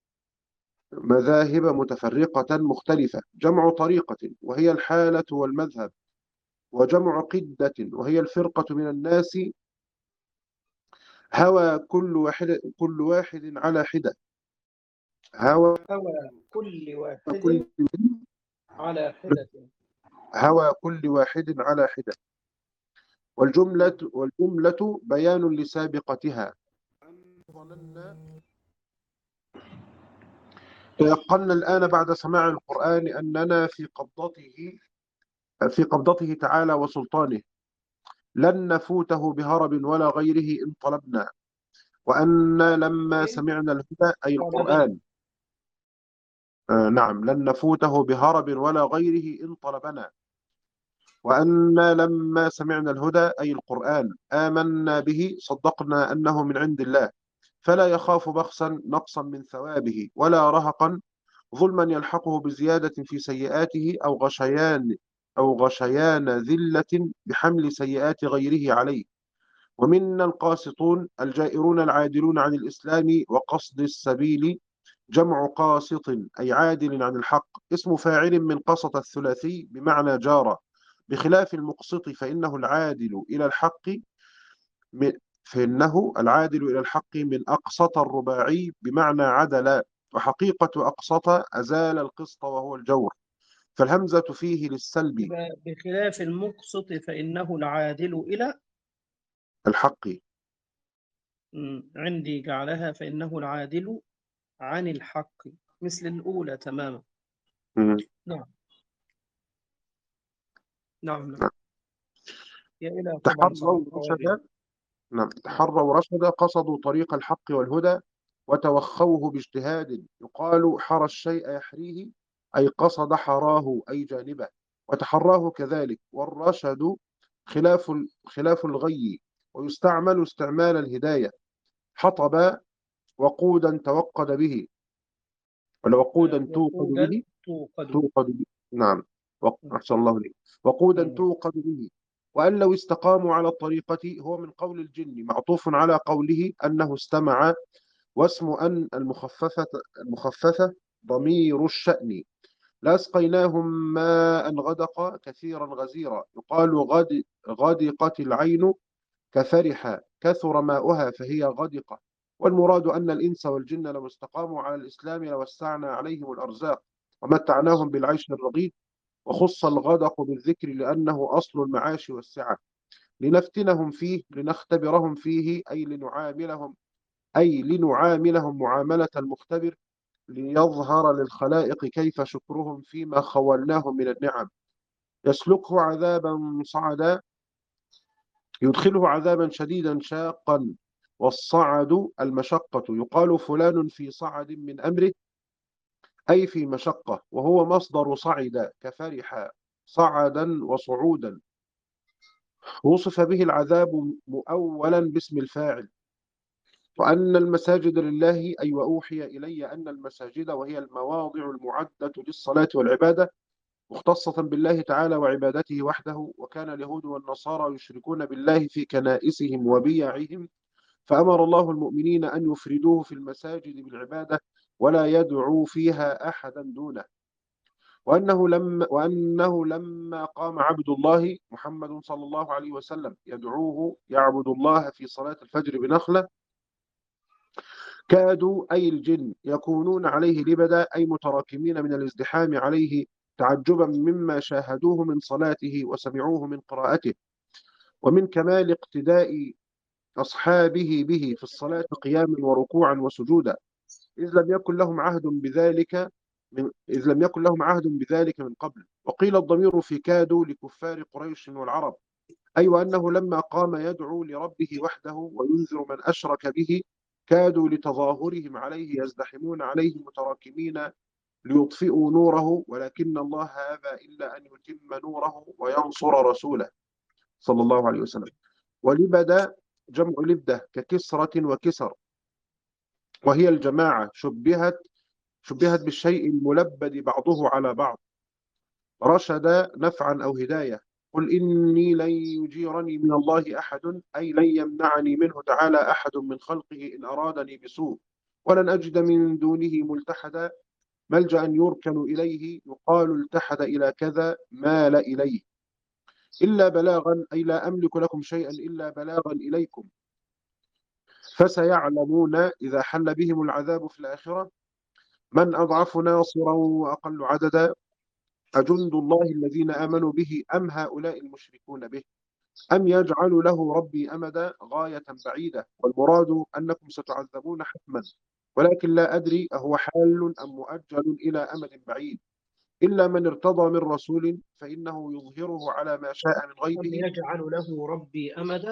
C: مذاهب متفرقة مختلفة جمع طريقة وهي الحالة والمذهب، وجمع قدة وهي الفرقة من الناس، هوى كل واحد كل واحد على حدة هوى
A: هوى كل واحد
C: كل
A: على حدة.
C: هوى كل واحد على حدة. والجملة والجملة بيان لسابقتها، ظننا تيقنا الآن بعد سماع القرآن أننا في قبضته في قبضته تعالى وسلطانه، لن نفوته بهرب ولا غيره إن طلبنا، وأن لما سمعنا الهدى أي القرآن آه نعم لن نفوته بهرب ولا غيره إن طلبنا، وأن لما سمعنا الهدى أي القرآن آمنا به صدقنا أنه من عند الله، فلا يخاف بخسا نقصا من ثوابه ولا رهقا ظلما يلحقه بزيادة في سيئاته أو غشيان أو غشيان ذلة بحمل سيئات غيره عليه. ومنا القاسطون الجائرون العادلون عن الإسلام وقصد السبيل جمع قاسط أي عادل عن الحق، اسم فاعل من قسط الثلاثي بمعنى جار، بخلاف المقسط فإنه العادل إلى الحق من فإنه العادل إلى الحق من أقسط الرباعي بمعنى عدل، وحقيقة أقسط أزال القسط وهو الجور، فالهمزة فيه للسلب
A: يبقى بخلاف المقسط فإنه العادل إلى
C: الحق.
A: مم، عندي جعلها فإنه العادل عن الحق مثل الأولى تماما.
C: مم.
A: نعم نعم نعم.
C: نعم.
A: يا إلى طبعا صاحب
C: تحروا
A: القواعد.
C: رشدا نعم
A: نعم
C: تحروا رشدا قصدوا طريق الحق والهدى وتوخوه باجتهاد، يقال حرى الشيء يحريه أي قصد حراه أي جانبه، وتحراه كذلك. والرشد خلاف ال- خلاف الغي، ويستعمل استعمال الهداية. حطب وقودا توقد به، ولا وقودا
A: آه،
C: توقد
A: وقودا
C: به
A: توقد.
C: توقد به. نعم. وق- أحسن الله لي. وقودا
A: مم.
C: توقد به. وأن لو استقاموا على الطريقة هو من قول الجن، معطوف على قوله أنه استمع. واسم أن المخففة المخففة ضمير الشأن. لأسقيناهم ماء غدقا كثيرا غزيرا، يقال غد غدقت العين كفرح كثر ماؤها فهي غدقة. والمراد أن الإنس والجن لو استقاموا على الإسلام لوسعنا عليهم الأرزاق ومتعناهم بالعيش الرغيد. وخص الغدق بالذكر لأنه أصل المعاش والسعة، لنفتنهم فيه لنختبرهم فيه أي لنعاملهم أي لنعاملهم معاملة المختبر، ليظهر للخلائق كيف شكرهم فيما خولناهم من النعم. يسلكه عذابا صعدا، يدخله عذابا شديدا شاقا. والصعد المشقة، يقال فلان في صعد من أمره أي في مشقة، وهو مصدر صعد كفرح صعدا وصعودا. وصف به العذاب مؤولا باسم الفاعل. وأن المساجد لله أي وأوحي إلي أن المساجد وهي المواضع المعدة للصلاة والعبادة مختصة بالله تعالى وعبادته وحده. وكان اليهود والنصارى يشركون بالله في كنائسهم وبيعهم، فأمر الله المؤمنين أن يفردوه في المساجد بالعبادة ولا يدعو فيها أحدا دونه. وأنه لما, وأنه لما قام عبد الله محمد صلى الله عليه وسلم يدعوه يعبد الله في صلاة الفجر بنخلة، كادوا أي الجن يكونون عليه لبدا أي متراكمين من الازدحام عليه تعجبا مما شاهدوه من صلاته وسمعوه من قراءته. ومن كمال اقتداء أصحابه به في الصلاة قياما وركوعا وسجودا، إذ لم يكن لهم عهد بذلك من إذ لم يكن لهم عهد بذلك من قبل. وقيل الضمير في كادوا لكفار قريش والعرب، أي وأنه لما قام يدعو لربه وحده وينذر من أشرك به كادوا لتظاهرهم عليه يزدحمون عليه متراكمين ليطفئوا نوره، ولكن الله أبى إلا أن يتم نوره وينصر رسوله صلى الله عليه وسلم. ولبد جمع لبدة ككسرة وكسر، وهي الجماعة شبهت شبهت بالشيء الملبد بعضه على بعض. رشد نفعا أو هداية. قل إني لن يجيرني من الله أحد أي لن يمنعني منه تعالى أحد من خلقه إن أرادني بسوء، ولن أجد من دونه ملتحدا. ملجأ يركن إليه، يقال التحد إلى كذا مال إليه. إلا بلاغا أي لا أملك لكم شيئا إلا بلاغا إليكم. فسيعلمون إذا حل بهم العذاب في الآخرة من أضعف ناصرا وأقل عددا. أجند الله الذين آمنوا به أم هؤلاء المشركون به، أم يجعل له ربي أمدا غاية بعيدة. والمراد أنكم ستعذبون حتما، ولكن لا أدري أهو حال أم مؤجل إلى أمد بعيد. إلا من ارتضى من رسول فإنه يظهره على ما شاء من
A: أم
C: غيبه.
A: يجعل له ربي أمدا،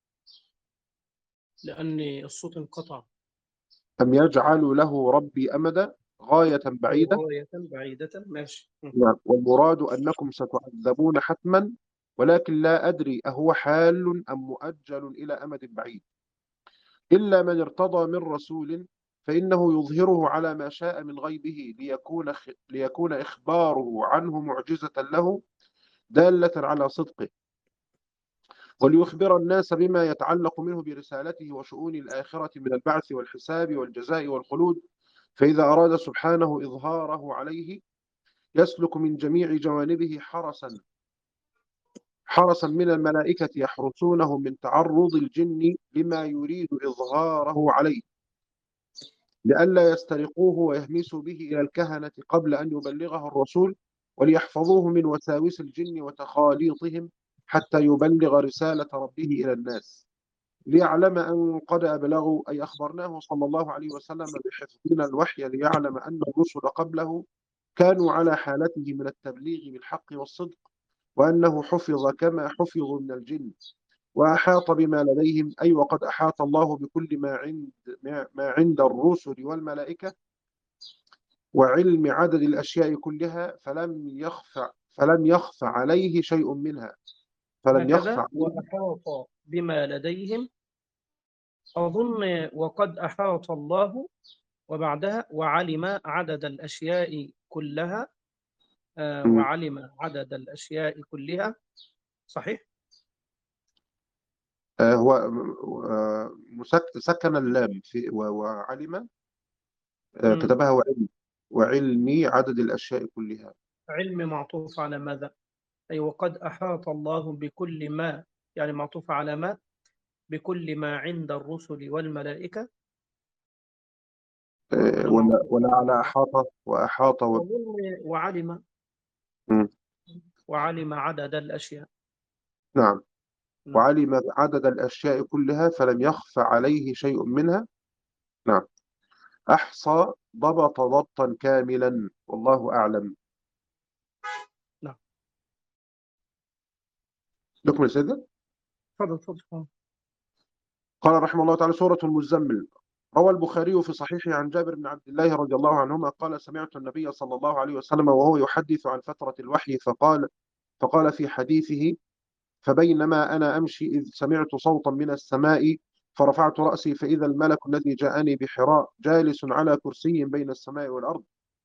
A: لأن الصوت انقطع.
C: أم يجعل له ربي أمدا غاية
A: أو
C: بعيدة.
A: غاية بعيدة. ماشي.
C: نعم. والمراد أنكم ستعذبون حتما، ولكن لا أدري أهو حال أم مؤجل إلى أمد بعيد. إلا من ارتضى من رسول فإنه يظهره على ما شاء من غيبه ليكون خ... ليكون إخباره عنه معجزة له دالة على صدقه، وليخبر الناس بما يتعلق منه برسالته وشؤون الآخرة من البعث والحساب والجزاء والخلود. فإذا أراد سبحانه إظهاره عليه يسلك من جميع جوانبه حرسا حرسا من الملائكة يحرسونه من تعرض الجن لما يريد إظهاره عليه، لئلا يسترقوه ويهمسوا به إلى الكهنة قبل أن يبلغه الرسول، وليحفظوه من وساوس الجن وتخاليطهم حتى يبلغ رسالة ربه إلى الناس، ليعلم أن قد أبلغوا، أي أخبرناه صلى الله عليه وسلم بحفظنا الوحي، ليعلم أن الرسل قبله كانوا على حالته من التبليغ بالحق والصدق، وأنه حفظ كما حفظوا من الجن، وأحاط بما لديهم، أي وقد أحاط الله بكل ما عند ما عند الرسل والملائكة، وعلم عدد الأشياء كلها، فلم يخفى فلم يخفى عليه شيء منها فلم يخفى
A: هكذا
C: عليه.
A: وأحاط بما لديهم، أظن وقد أحاط الله، وبعدها وعلم عدد الأشياء كلها. آه
C: م.
A: وعلم عدد الأشياء كلها، صحيح؟
C: آه، هو آه، مسك- سكن اللام في و- وعلم، آه،
A: مم.
C: كتبها وعلم وعلمي عدد الأشياء كلها.
A: علم معطوف على ماذا؟ أي وقد أحاط الله بكل ما، يعني معطوف على ما، بكل ما عند الرسل والملائكة،
C: آه،
A: ولا
C: ولا
A: معطوف
C: ولا
A: على
C: على
A: ماذا؟
C: أحاط وأحاط و...
A: أظن وعلم
C: م.
A: وعلم عدد الأشياء.
C: نعم.
A: نعم.
C: وعلم عدد الأشياء كلها فلم يخف عليه شيء منها. نعم. أحصى ضبط ضبطا كاملا، والله أعلم.
A: نعم.
C: نكمل سيدنا.
A: تفضل تفضل.
C: قال رحمه الله تعالى: سورة المزمل. روى البخاري في صحيحه عن جابر بن عبد الله رضي الله عنهما قال: سمعت النبي صلى الله عليه وسلم وهو يحدث عن فترة الوحي فقال فقال في حديثه: فبينما أنا أمشي إذ سمعت صوتا من السماء، فرفعت رأسي فإذا الملك الذي جاءني بحراء جالس على كرسي بين السماء والأرض،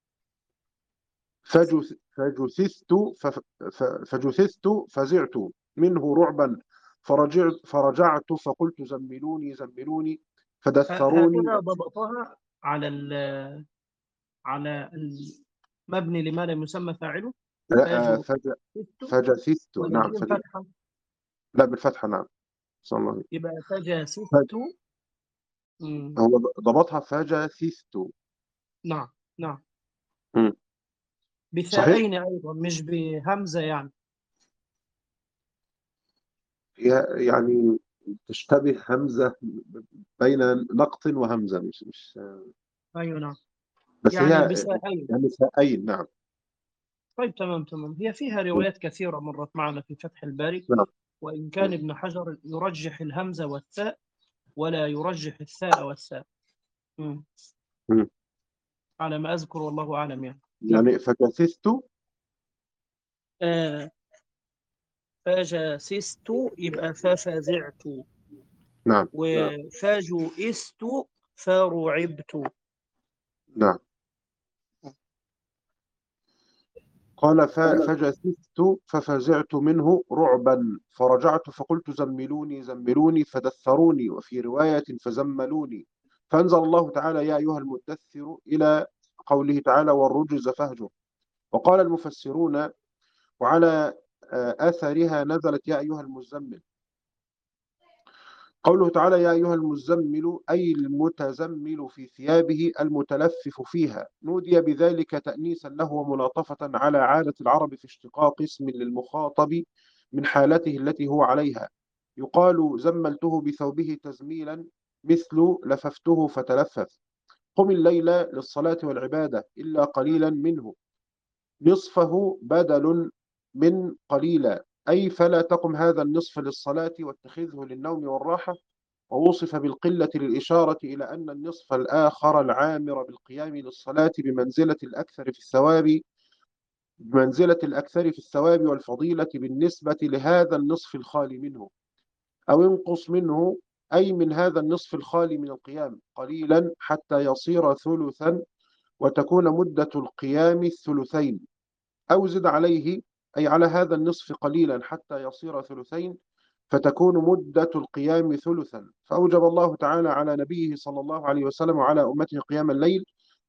C: فجث فجثثت فف- ف- فجثثت فزعت منه رعبا، فرجعت فرجعت فقلت: زملوني زملوني،
A: ه-
C: فدثروني.
A: هكذا ضبطها على ال على المبني لما لم يسمى فاعله.
C: آه،
A: فاجو
C: فج-
A: ست،
C: فجثثت.
A: ولا
C: نعم.
A: بدون
C: فج...
A: فتحة؟
C: لا، بالفتحة. نعم. صلى الله عليه.
A: يبقى فجا
C: فج...
A: ست. مم.
C: هو ضبطها فجثثت.
A: نعم نعم،
C: مم. صحيح.
A: بثائين أيضا مش بهمزة يعني.
C: هي يعني تشتبه همزة بين نقط وهمزة، مش مش
A: أيوة نعم،
C: بس
A: يعني
C: هي
A: بثائين.
C: يعني ثائين. نعم.
A: طيب تمام تمام، هي فيها
C: مم.
A: روايات كثيرة مرت معنا في فتح الباري،
C: نعم.
A: وإن
C: مم.
A: كان ابن حجر يرجح الهمزة والثاء ولا يرجح الثاء والثاء. مم.
C: مم.
A: على ما أذكر والله أعلم يعني. نعم.
C: يعني فجثثت.
A: آه فجاسست يبقى ففزعت،
C: نعم.
A: وفجئست فرعبت.
C: نعم. قال: ف- فجثثت ففزعت منه رعبا، فرجعت فقلت: زملوني زملوني، فدثروني، وفي رواية فزملوني، فأنزل الله تعالى: يا أيها المدثر، إلى قوله تعالى: والرجز فاهجر. وقال المفسرون: وعلى آه، أثرها نزلت يا أيها المزمل. قوله تعالى: يا أيها المزمل، أي المتزمل في ثيابه المتلفف فيها، نودي بذلك تأنيسا له وملاطفة على عادة العرب في اشتقاق اسم للمخاطب من حالته التي هو عليها. يقال: زملته بثوبه تزميلا، مثل لففته فتلفف. قم الليل للصلاة والعبادة إلا قليلا منه، نصفه بدل من قليلا، أي فلا تقم هذا النصف للصلاة واتخذه للنوم والراحة. ووصف بالقلة للإشارة إلى أن النصف الآخر العامر بالقيام للصلاة بمنزلة الأكثر في الثواب بمنزلة الأكثر في الثواب والفضيلة بالنسبة لهذا النصف الخالي منه، أو انقص منه، أي من هذا النصف الخالي من القيام قليلا حتى يصير ثلثا، وتكون مدة القيام الثلثين، أو زد عليه، أي على هذا النصف قليلا حتى يصير ثلثين، فتكون مدة القيام ثلثا. فأوجب الله تعالى على نبيه صلى الله عليه وسلم وعلى أمته قيام الليل،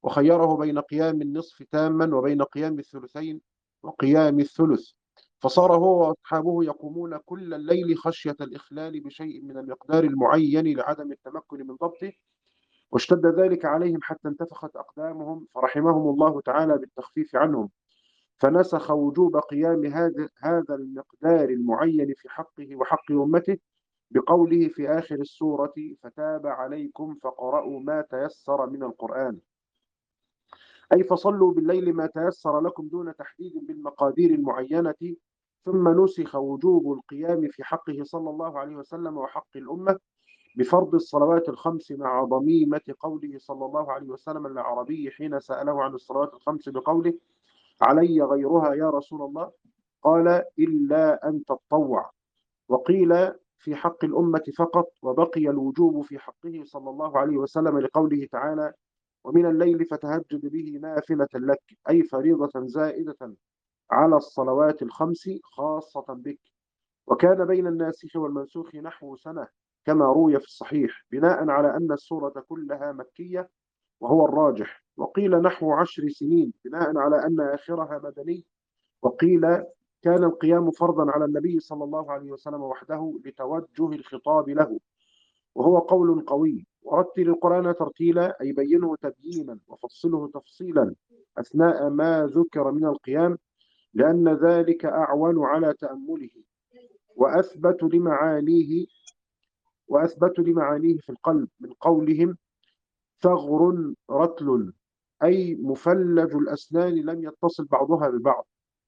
C: وخيره بين قيام النصف تاما وبين قيام الثلثين وقيام الثلث، فصار هو وأصحابه يقومون كل الليل خشية الإخلال بشيء من المقدار المعين لعدم التمكن من ضبطه، واشتد ذلك عليهم حتى انتفخت أقدامهم، فرحمهم الله تعالى بالتخفيف عنهم، فنسخ وجوب قيام هذا هذا المقدار المعين في حقه وحق أمته بقوله في آخر السورة: فتاب عليكم فقرأوا ما تيسر من القرآن، أي فصلوا بالليل ما تيسر لكم دون تحديد بالمقادير المعينة. ثم نسخ وجوب القيام في حقه صلى الله عليه وسلم وحق الأمة بفرض الصلوات الخمس مع ضميمة قوله صلى الله عليه وسلم للعربي حين سأله عن الصلوات الخمس بقوله: علي غيرها يا رسول الله؟ قال: إلا أن تطوع. وقيل في حق الأمة فقط، وبقي الوجوب في حقه صلى الله عليه وسلم لقوله تعالى: ومن الليل فتهجد به نافلة لك، أي فريضة زائدة على الصلوات الخمس خاصة بك. وكان بين الناسخ والمنسوخ نحو سنة كما روي في الصحيح، بناء على أن السورة كلها مكية وهو الراجح، وقيل نحو عشر سنين بناء على أن آخرها مدني، وقيل كان القيام فرضا على النبي صلى الله عليه وسلم وحده لتوجه الخطاب له، وهو قول قوي. ورتل القرآن ترتيلا، أي بينه تبيينا وفصله تفصيلا أثناء ما ذكر من القيام، لأن ذلك أعون على تأمله وأثبت لمعانيه وأثبت لمعانيه في القلب، من قولهم ثغر رتل، أي مفلج الأسنان لم يتصل بعضها ببعض.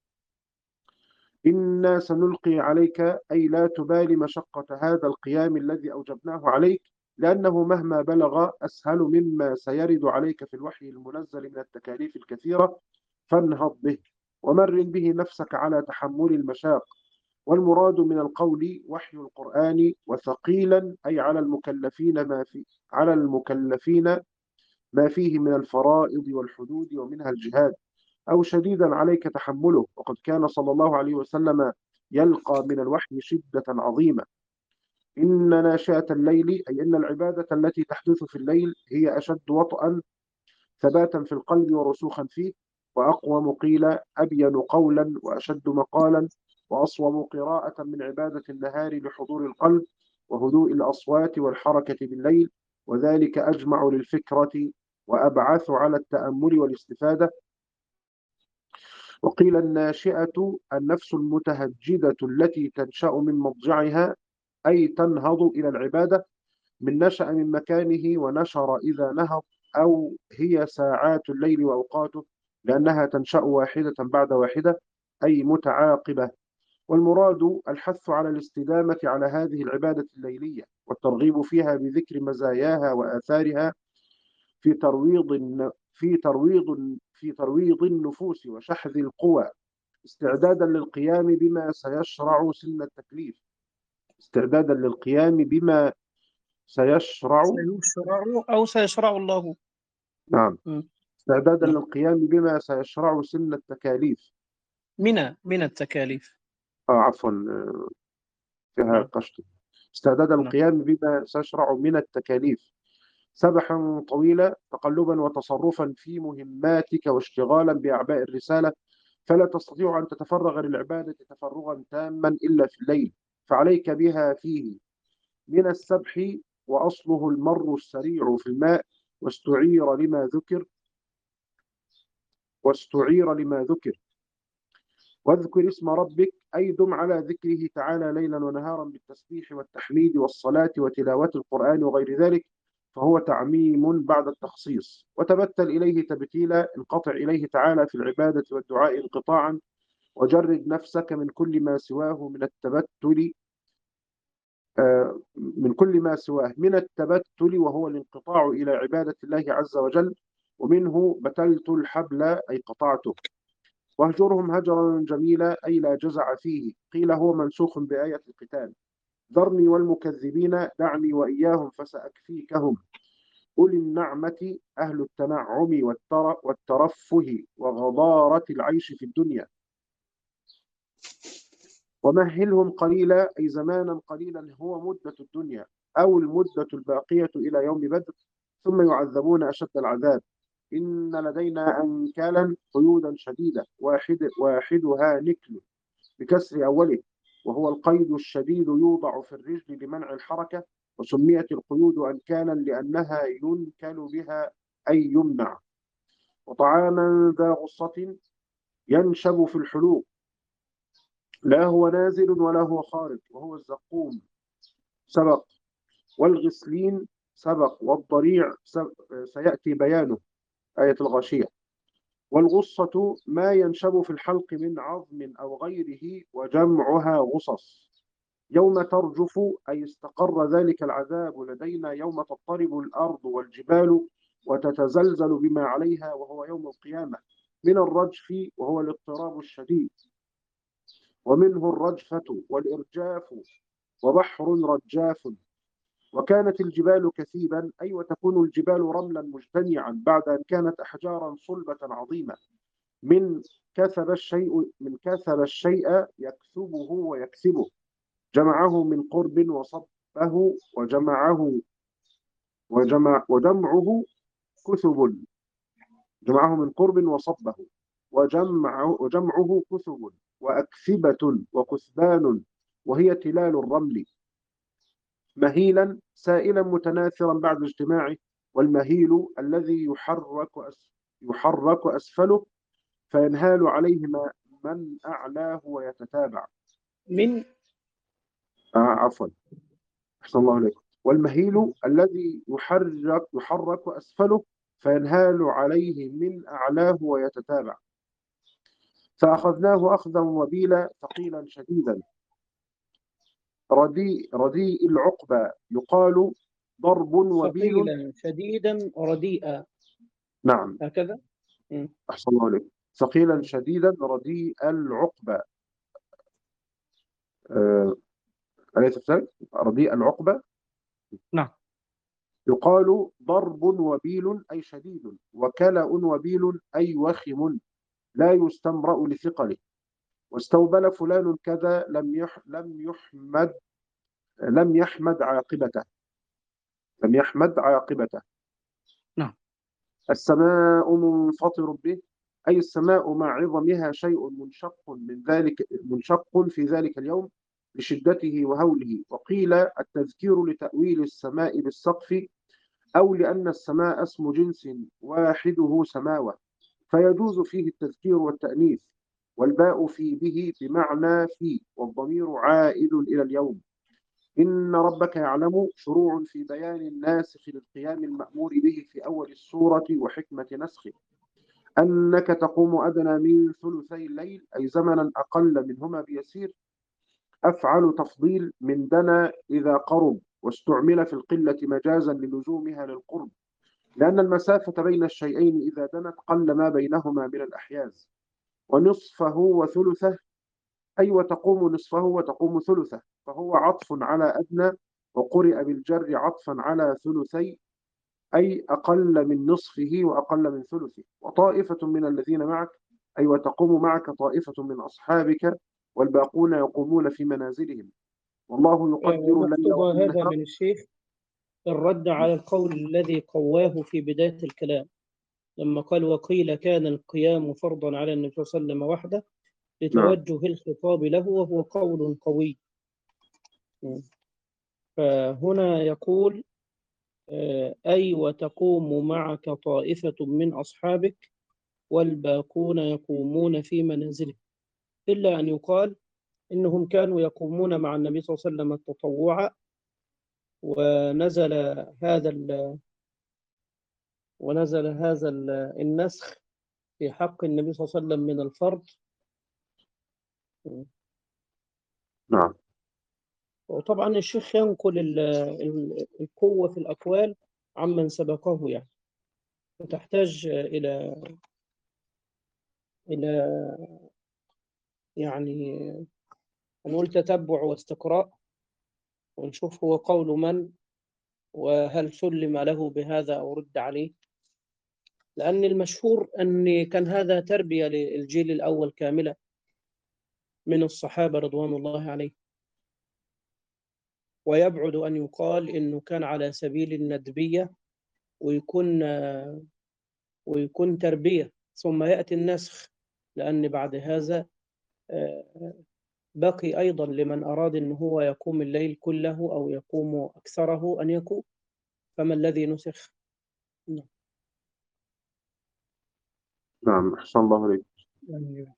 C: إنا سنلقي عليك، أي لا تبالي مشقة هذا القيام الذي أوجبناه عليك، لأنه مهما بلغ أسهل مما سيرد عليك في الوحي المنزل من التكاليف الكثيرة، فانهض به ومرن به نفسك على تحمل المشاق. والمراد من القول وحي القرآن، وثقيلا أي على المكلفين ما في على المكلفين ما فيه من الفرائض والحدود ومنها الجهاد، أو شديدا عليك تحمله، وقد كان صلى الله عليه وسلم يلقى من الوحي شدة عظيمة. إن ناشئة الليل، أي إن العبادة التي تحدث في الليل هي أشد وطئا ثباتا في القلب ورسوخا فيه، وأقوم قيل أبين قولا وأشد مقالا وأصوب قراءة من عبادة النهار لحضور القلب وهدوء الأصوات والحركة بالليل، وذلك أجمع للفكرة وأبعث على التأمل والاستفادة. وقيل الناشئة النفس المتهجدة التي تنشأ من مضجعها، أي تنهض إلى العبادة، من نشأ من مكانه ونشر إذا نهض، أو هي ساعات الليل وأوقاته، لأنها تنشأ واحدة بعد واحدة، أي متعاقبة. والمراد الحث على الاستدامة على هذه العبادة الليلية، والترغيب فيها بذكر مزاياها وآثارها في ترويض في ترويض في ترويض النفوس وشحذ القوى، استعدادا للقيام بما سيشرع سن التكليف استعدادا للقيام بما سيشرع
A: سيشرع أو سيشرع الله.
C: نعم
A: م.
C: استعدادا
A: نعم.
C: للقيام بما سيشرع سن التكاليف
A: من من التكاليف.
C: آه عفوا آه، فيها
A: نعم.
C: قشط. استعدادا
A: نعم.
C: للقيام بما سيشرع من التكاليف، سبحا طويلا، تقلبا وتصرفا في مهماتك واشتغالا بأعباء الرسالة، فلا تستطيع أن تتفرغ للعبادة تفرغا تاما إلا في الليل، فعليك بها فيه من السبح، وأصله المر السريع في الماء، واستعير لما ذكر واستعير لما ذكر واذكر اسم ربك، أي دم على ذكره تعالى ليلا ونهارا بالتسبيح والتحميد والصلاة وتلاوة القرآن وغير ذلك، فهو تعميم بعد التخصيص. وتبتل إليه تبتيلا، انقطع إليه تعالى في العبادة والدعاء انقطاعا، وجرد نفسك من كل ما سواه من التبتل آه، من كل ما سواه من التبتل، وهو الانقطاع إلى عبادة الله عز وجل، ومنه بتلت الحبل أي قطعته. واهجرهم هجرا جميلا، أي لا جزع فيه، قيل هو منسوخ بآية القتال. ذرني والمكذبين، دعني وإياهم فسأكفيكهم. أولي النعمة، أهل التنعم والترفه وغضارة العيش في الدنيا. ومهلهم قليلا، أي زمانا قليلا هو مدة الدنيا أو المدة الباقية إلى يوم بدر، ثم يعذبون أشد العذاب. إن لدينا أنكالا قيودا شديدة، واحد واحدها نكل بكسر أوله، وهو القيد الشديد يوضع في الرجل لمنع الحركة، وسميت القيود أنكالا لأنها ينكل بها أي يمنع. وطعاما ذا غصة ينشب في الحلوق، لا هو نازل ولا هو خارج، وهو الزقوم سبق، والغسلين سبق، والضريع سيأتي بيانه آية الغاشية. والغصة ما ينشب في الحلق من عظم أو غيره، وجمعها غصص. يوم ترجف أي استقر ذلك العذاب لدينا، يوم تضطرب الأرض والجبال وتتزلزل بما عليها، وهو يوم القيامة. من الرجف وهو الاضطراب الشديد، ومنه الرجفة والإرجاف، وبحر رجاف. وكانت الجبال كثيبا أي وتكون الجبال رملا مجتمعا بعد أن كانت أحجارا صلبة عظيمة. من كثب الشيء من كثب الشيء يكثبه ويكثبه، جمعه من قرب وصبه، وجمعه وجمع وجمعه كثب، جمعه من قرب وصبه، وجمعه وجمعه كثب، وأكثبة وكثبان، وهي تلال الرمل. مهيلا سائلا متناثرا بعد اجتماعه، والمهيل الذي يحرك أس يحرك أسفله فينهال عليه ما من أعلاه ويتتابع.
A: من
C: آه عفوا أحسن الله عليكم. والمهيل الذي يحرك يحرك أسفله فينهال عليه من أعلاه ويتتابع. فأخذناه أخذا وبيلا، ثقيلا شديدا. رديء رديء العقبى يقال ضرب وبيل.
A: ثقيلا شديدا رديئا،
C: نعم
A: هكذا. م.
C: أحسن الله عليكم. ثقيلا شديدا رديء العقبى. آه، أليس كذلك؟ رديء العقبى
A: نعم.
C: يقال ضرب وبيل أي شديد، وكلأ وبيل أي وخم لا يستمرأ لثقله. واستوبل فلان كذا لم يح لم يحمد لم يحمد عاقبته لم يحمد عاقبته.
A: نعم.
C: السماء منفطر به أي السماء مع عظمها شيء منشق من ذلك منشق في ذلك اليوم لشدته وهوله. وقيل التذكير لتأويل السماء بالسقف، أو لأن السماء اسم جنس واحده سماوة، فيجوز فيه التذكير والتأنيث. والباء في به بمعنى في، والضمير عائد إلى اليوم. إن ربك يعلم شروع في بيان الناسخ للقيام المأمور به في أول السورة وحكمة نسخه. أنك تقوم أدنى من ثلثي الليل أي زمنا أقل منهما بيسير. أفعل تفضيل من دنا إذا قرب، واستعمل في القلة مجازا للزومها للقرب، لأن المسافة بين الشيئين إذا دنت قل ما بينهما من الأحياز. ونصفه وثلثه أي وتقوم نصفه وتقوم ثلثه، فهو عطف على أدنى، وقرئ بالجر عطفا على ثلثي أي أقل من نصفه وأقل من ثلثه. وطائفة من الذين معك أي وتقوم معك طائفة من أصحابك، والباقون يقومون في منازلهم، والله يقدر الليل
A: ومقتضى هذا
C: والنهار.
A: من الشيخ الرد على القول الذي قواه في بداية الكلام لما قال وقيل كان القيام فرضا على النبي صلى الله عليه وسلم وحده
C: نعم
A: لتوجه الخطاب له، وهو قول قوي. فهنا يقول أي وتقوم معك طائفة من أصحابك والباقون يقومون في منازلهم، إلا أن يقال إنهم كانوا يقومون مع النبي صلى الله عليه وسلم التطوع، ونزل هذا ال ونزل هذا ال النسخ في حق النبي صلى الله عليه وسلم من الفرض.
C: نعم
A: وطبعا الشيخ ينقل ال- ال- القوة في الأقوال عمن سبقه، يعني فتحتاج إلى إلى يعني نقول تتبع واستقراء، ونشوف هو قول من، وهل سلم له بهذا أو رد عليه. لأن المشهور أن كان هذا تربية للجيل الأول كاملة من الصحابة رضوان الله عليه، ويبعد أن يقال إنه كان على سبيل الندبية ويكون ويكون تربية، ثم يأتي النسخ، لأن بعد هذا بقي أيضا لمن أراد أن هو يقوم الليل كله أو يقوم أكثره أن يقوم. فما الذي نسخ؟ نعم.
C: نعم، أحسن الله إليك.
A: يعني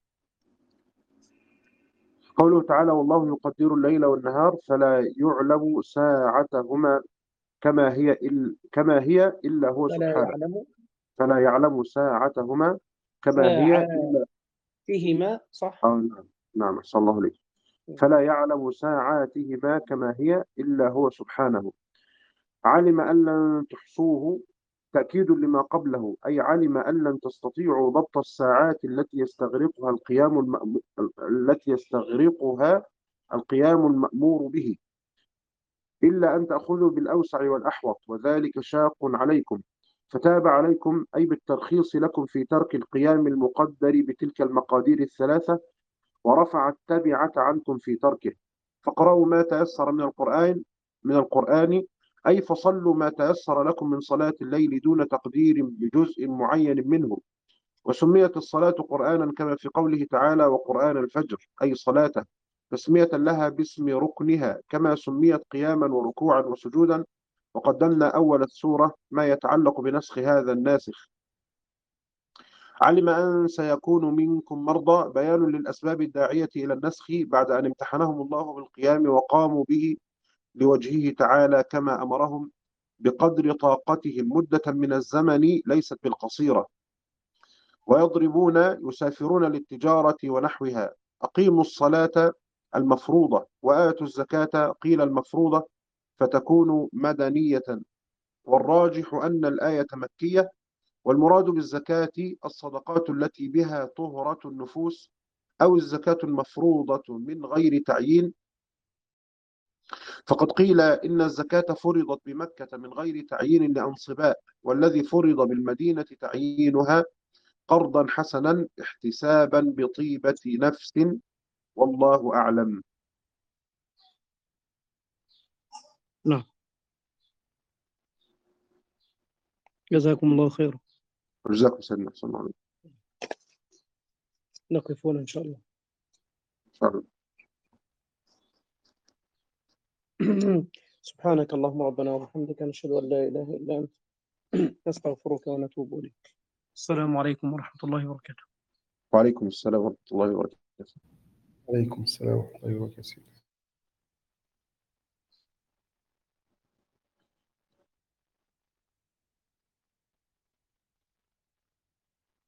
C: قوله تعالى: والله يقدر الليل والنهار فلا يعلم ساعتهما كما هي إل كما هي إلا هو
A: فلا
C: سبحانه.
A: يعلم
C: فلا يعلم ساعتهما كما هي إلا
A: ساعاتهما، صح؟
C: آه نعم نعم أحسن الله إليك. فلا يعلم ساعاتهما كما هي إلا هو سبحانه. علم أن لن تحصوه تأكيد لما قبله، أي علم أن لن تستطيعوا ضبط الساعات التي يستغرقها القيام المأمور التي يستغرقها القيام المأمور به، إلا أن تأخذوا بالأوسع والأحوط، وذلك شاق عليكم، فتاب عليكم أي بالترخيص لكم في ترك القيام المقدر بتلك المقادير الثلاثة، ورفع التبعة عنكم في تركه. فاقرأوا ما تيسر من القرآن من القرآن أي فصلوا ما تيسر لكم من صلاة الليل دون تقدير بجزء معين منه. وسميت الصلاة قرآنا كما في قوله تعالى: وقرآن الفجر، أي صلاته، تسمية لها باسم ركنها، كما سميت قياما وركوعا وسجودا. وقدمنا أول السورة ما يتعلق بنسخ هذا الناسخ. علم أن سيكون منكم مرضى، بيان للأسباب الداعية إلى النسخ بعد أن امتحنهم الله بالقيام وقاموا به لوجهه تعالى كما أمرهم بقدر طاقتهم مدة من الزمن ليست بالقصيرة. ويضربون يسافرون للتجارة ونحوها. أقيموا الصلاة المفروضة وآتوا الزكاة، قيل المفروضة فتكون مدنية، والراجح أن الآية مكية، والمراد بالزكاة الصدقات التي بها طهرة النفوس، أو الزكاة المفروضة من غير تعيين. فقد قيل إن الزكاة فرضت بمكة من غير تعيين لأنصباء، والذي فرض بالمدينة تعيينها قرضا حسنا احتسابا بطيبة نفس، والله أعلم.
A: نعم، جزاكم الله خيرا.
C: جزاكم سيدنا صلى الله عليه
A: نقف هنا إن شاء الله.
C: وسلم.
A: سبحانك اللهم ربنا وبحمدك، نشهد أن لا إله إلا أنت، نستغفرك ونتوب إليك. السلام عليكم ورحمة الله وبركاته.
C: وعليكم السلام ورحمة الله وبركاته.
B: عليكم السلام ورحمة الله وبركاته.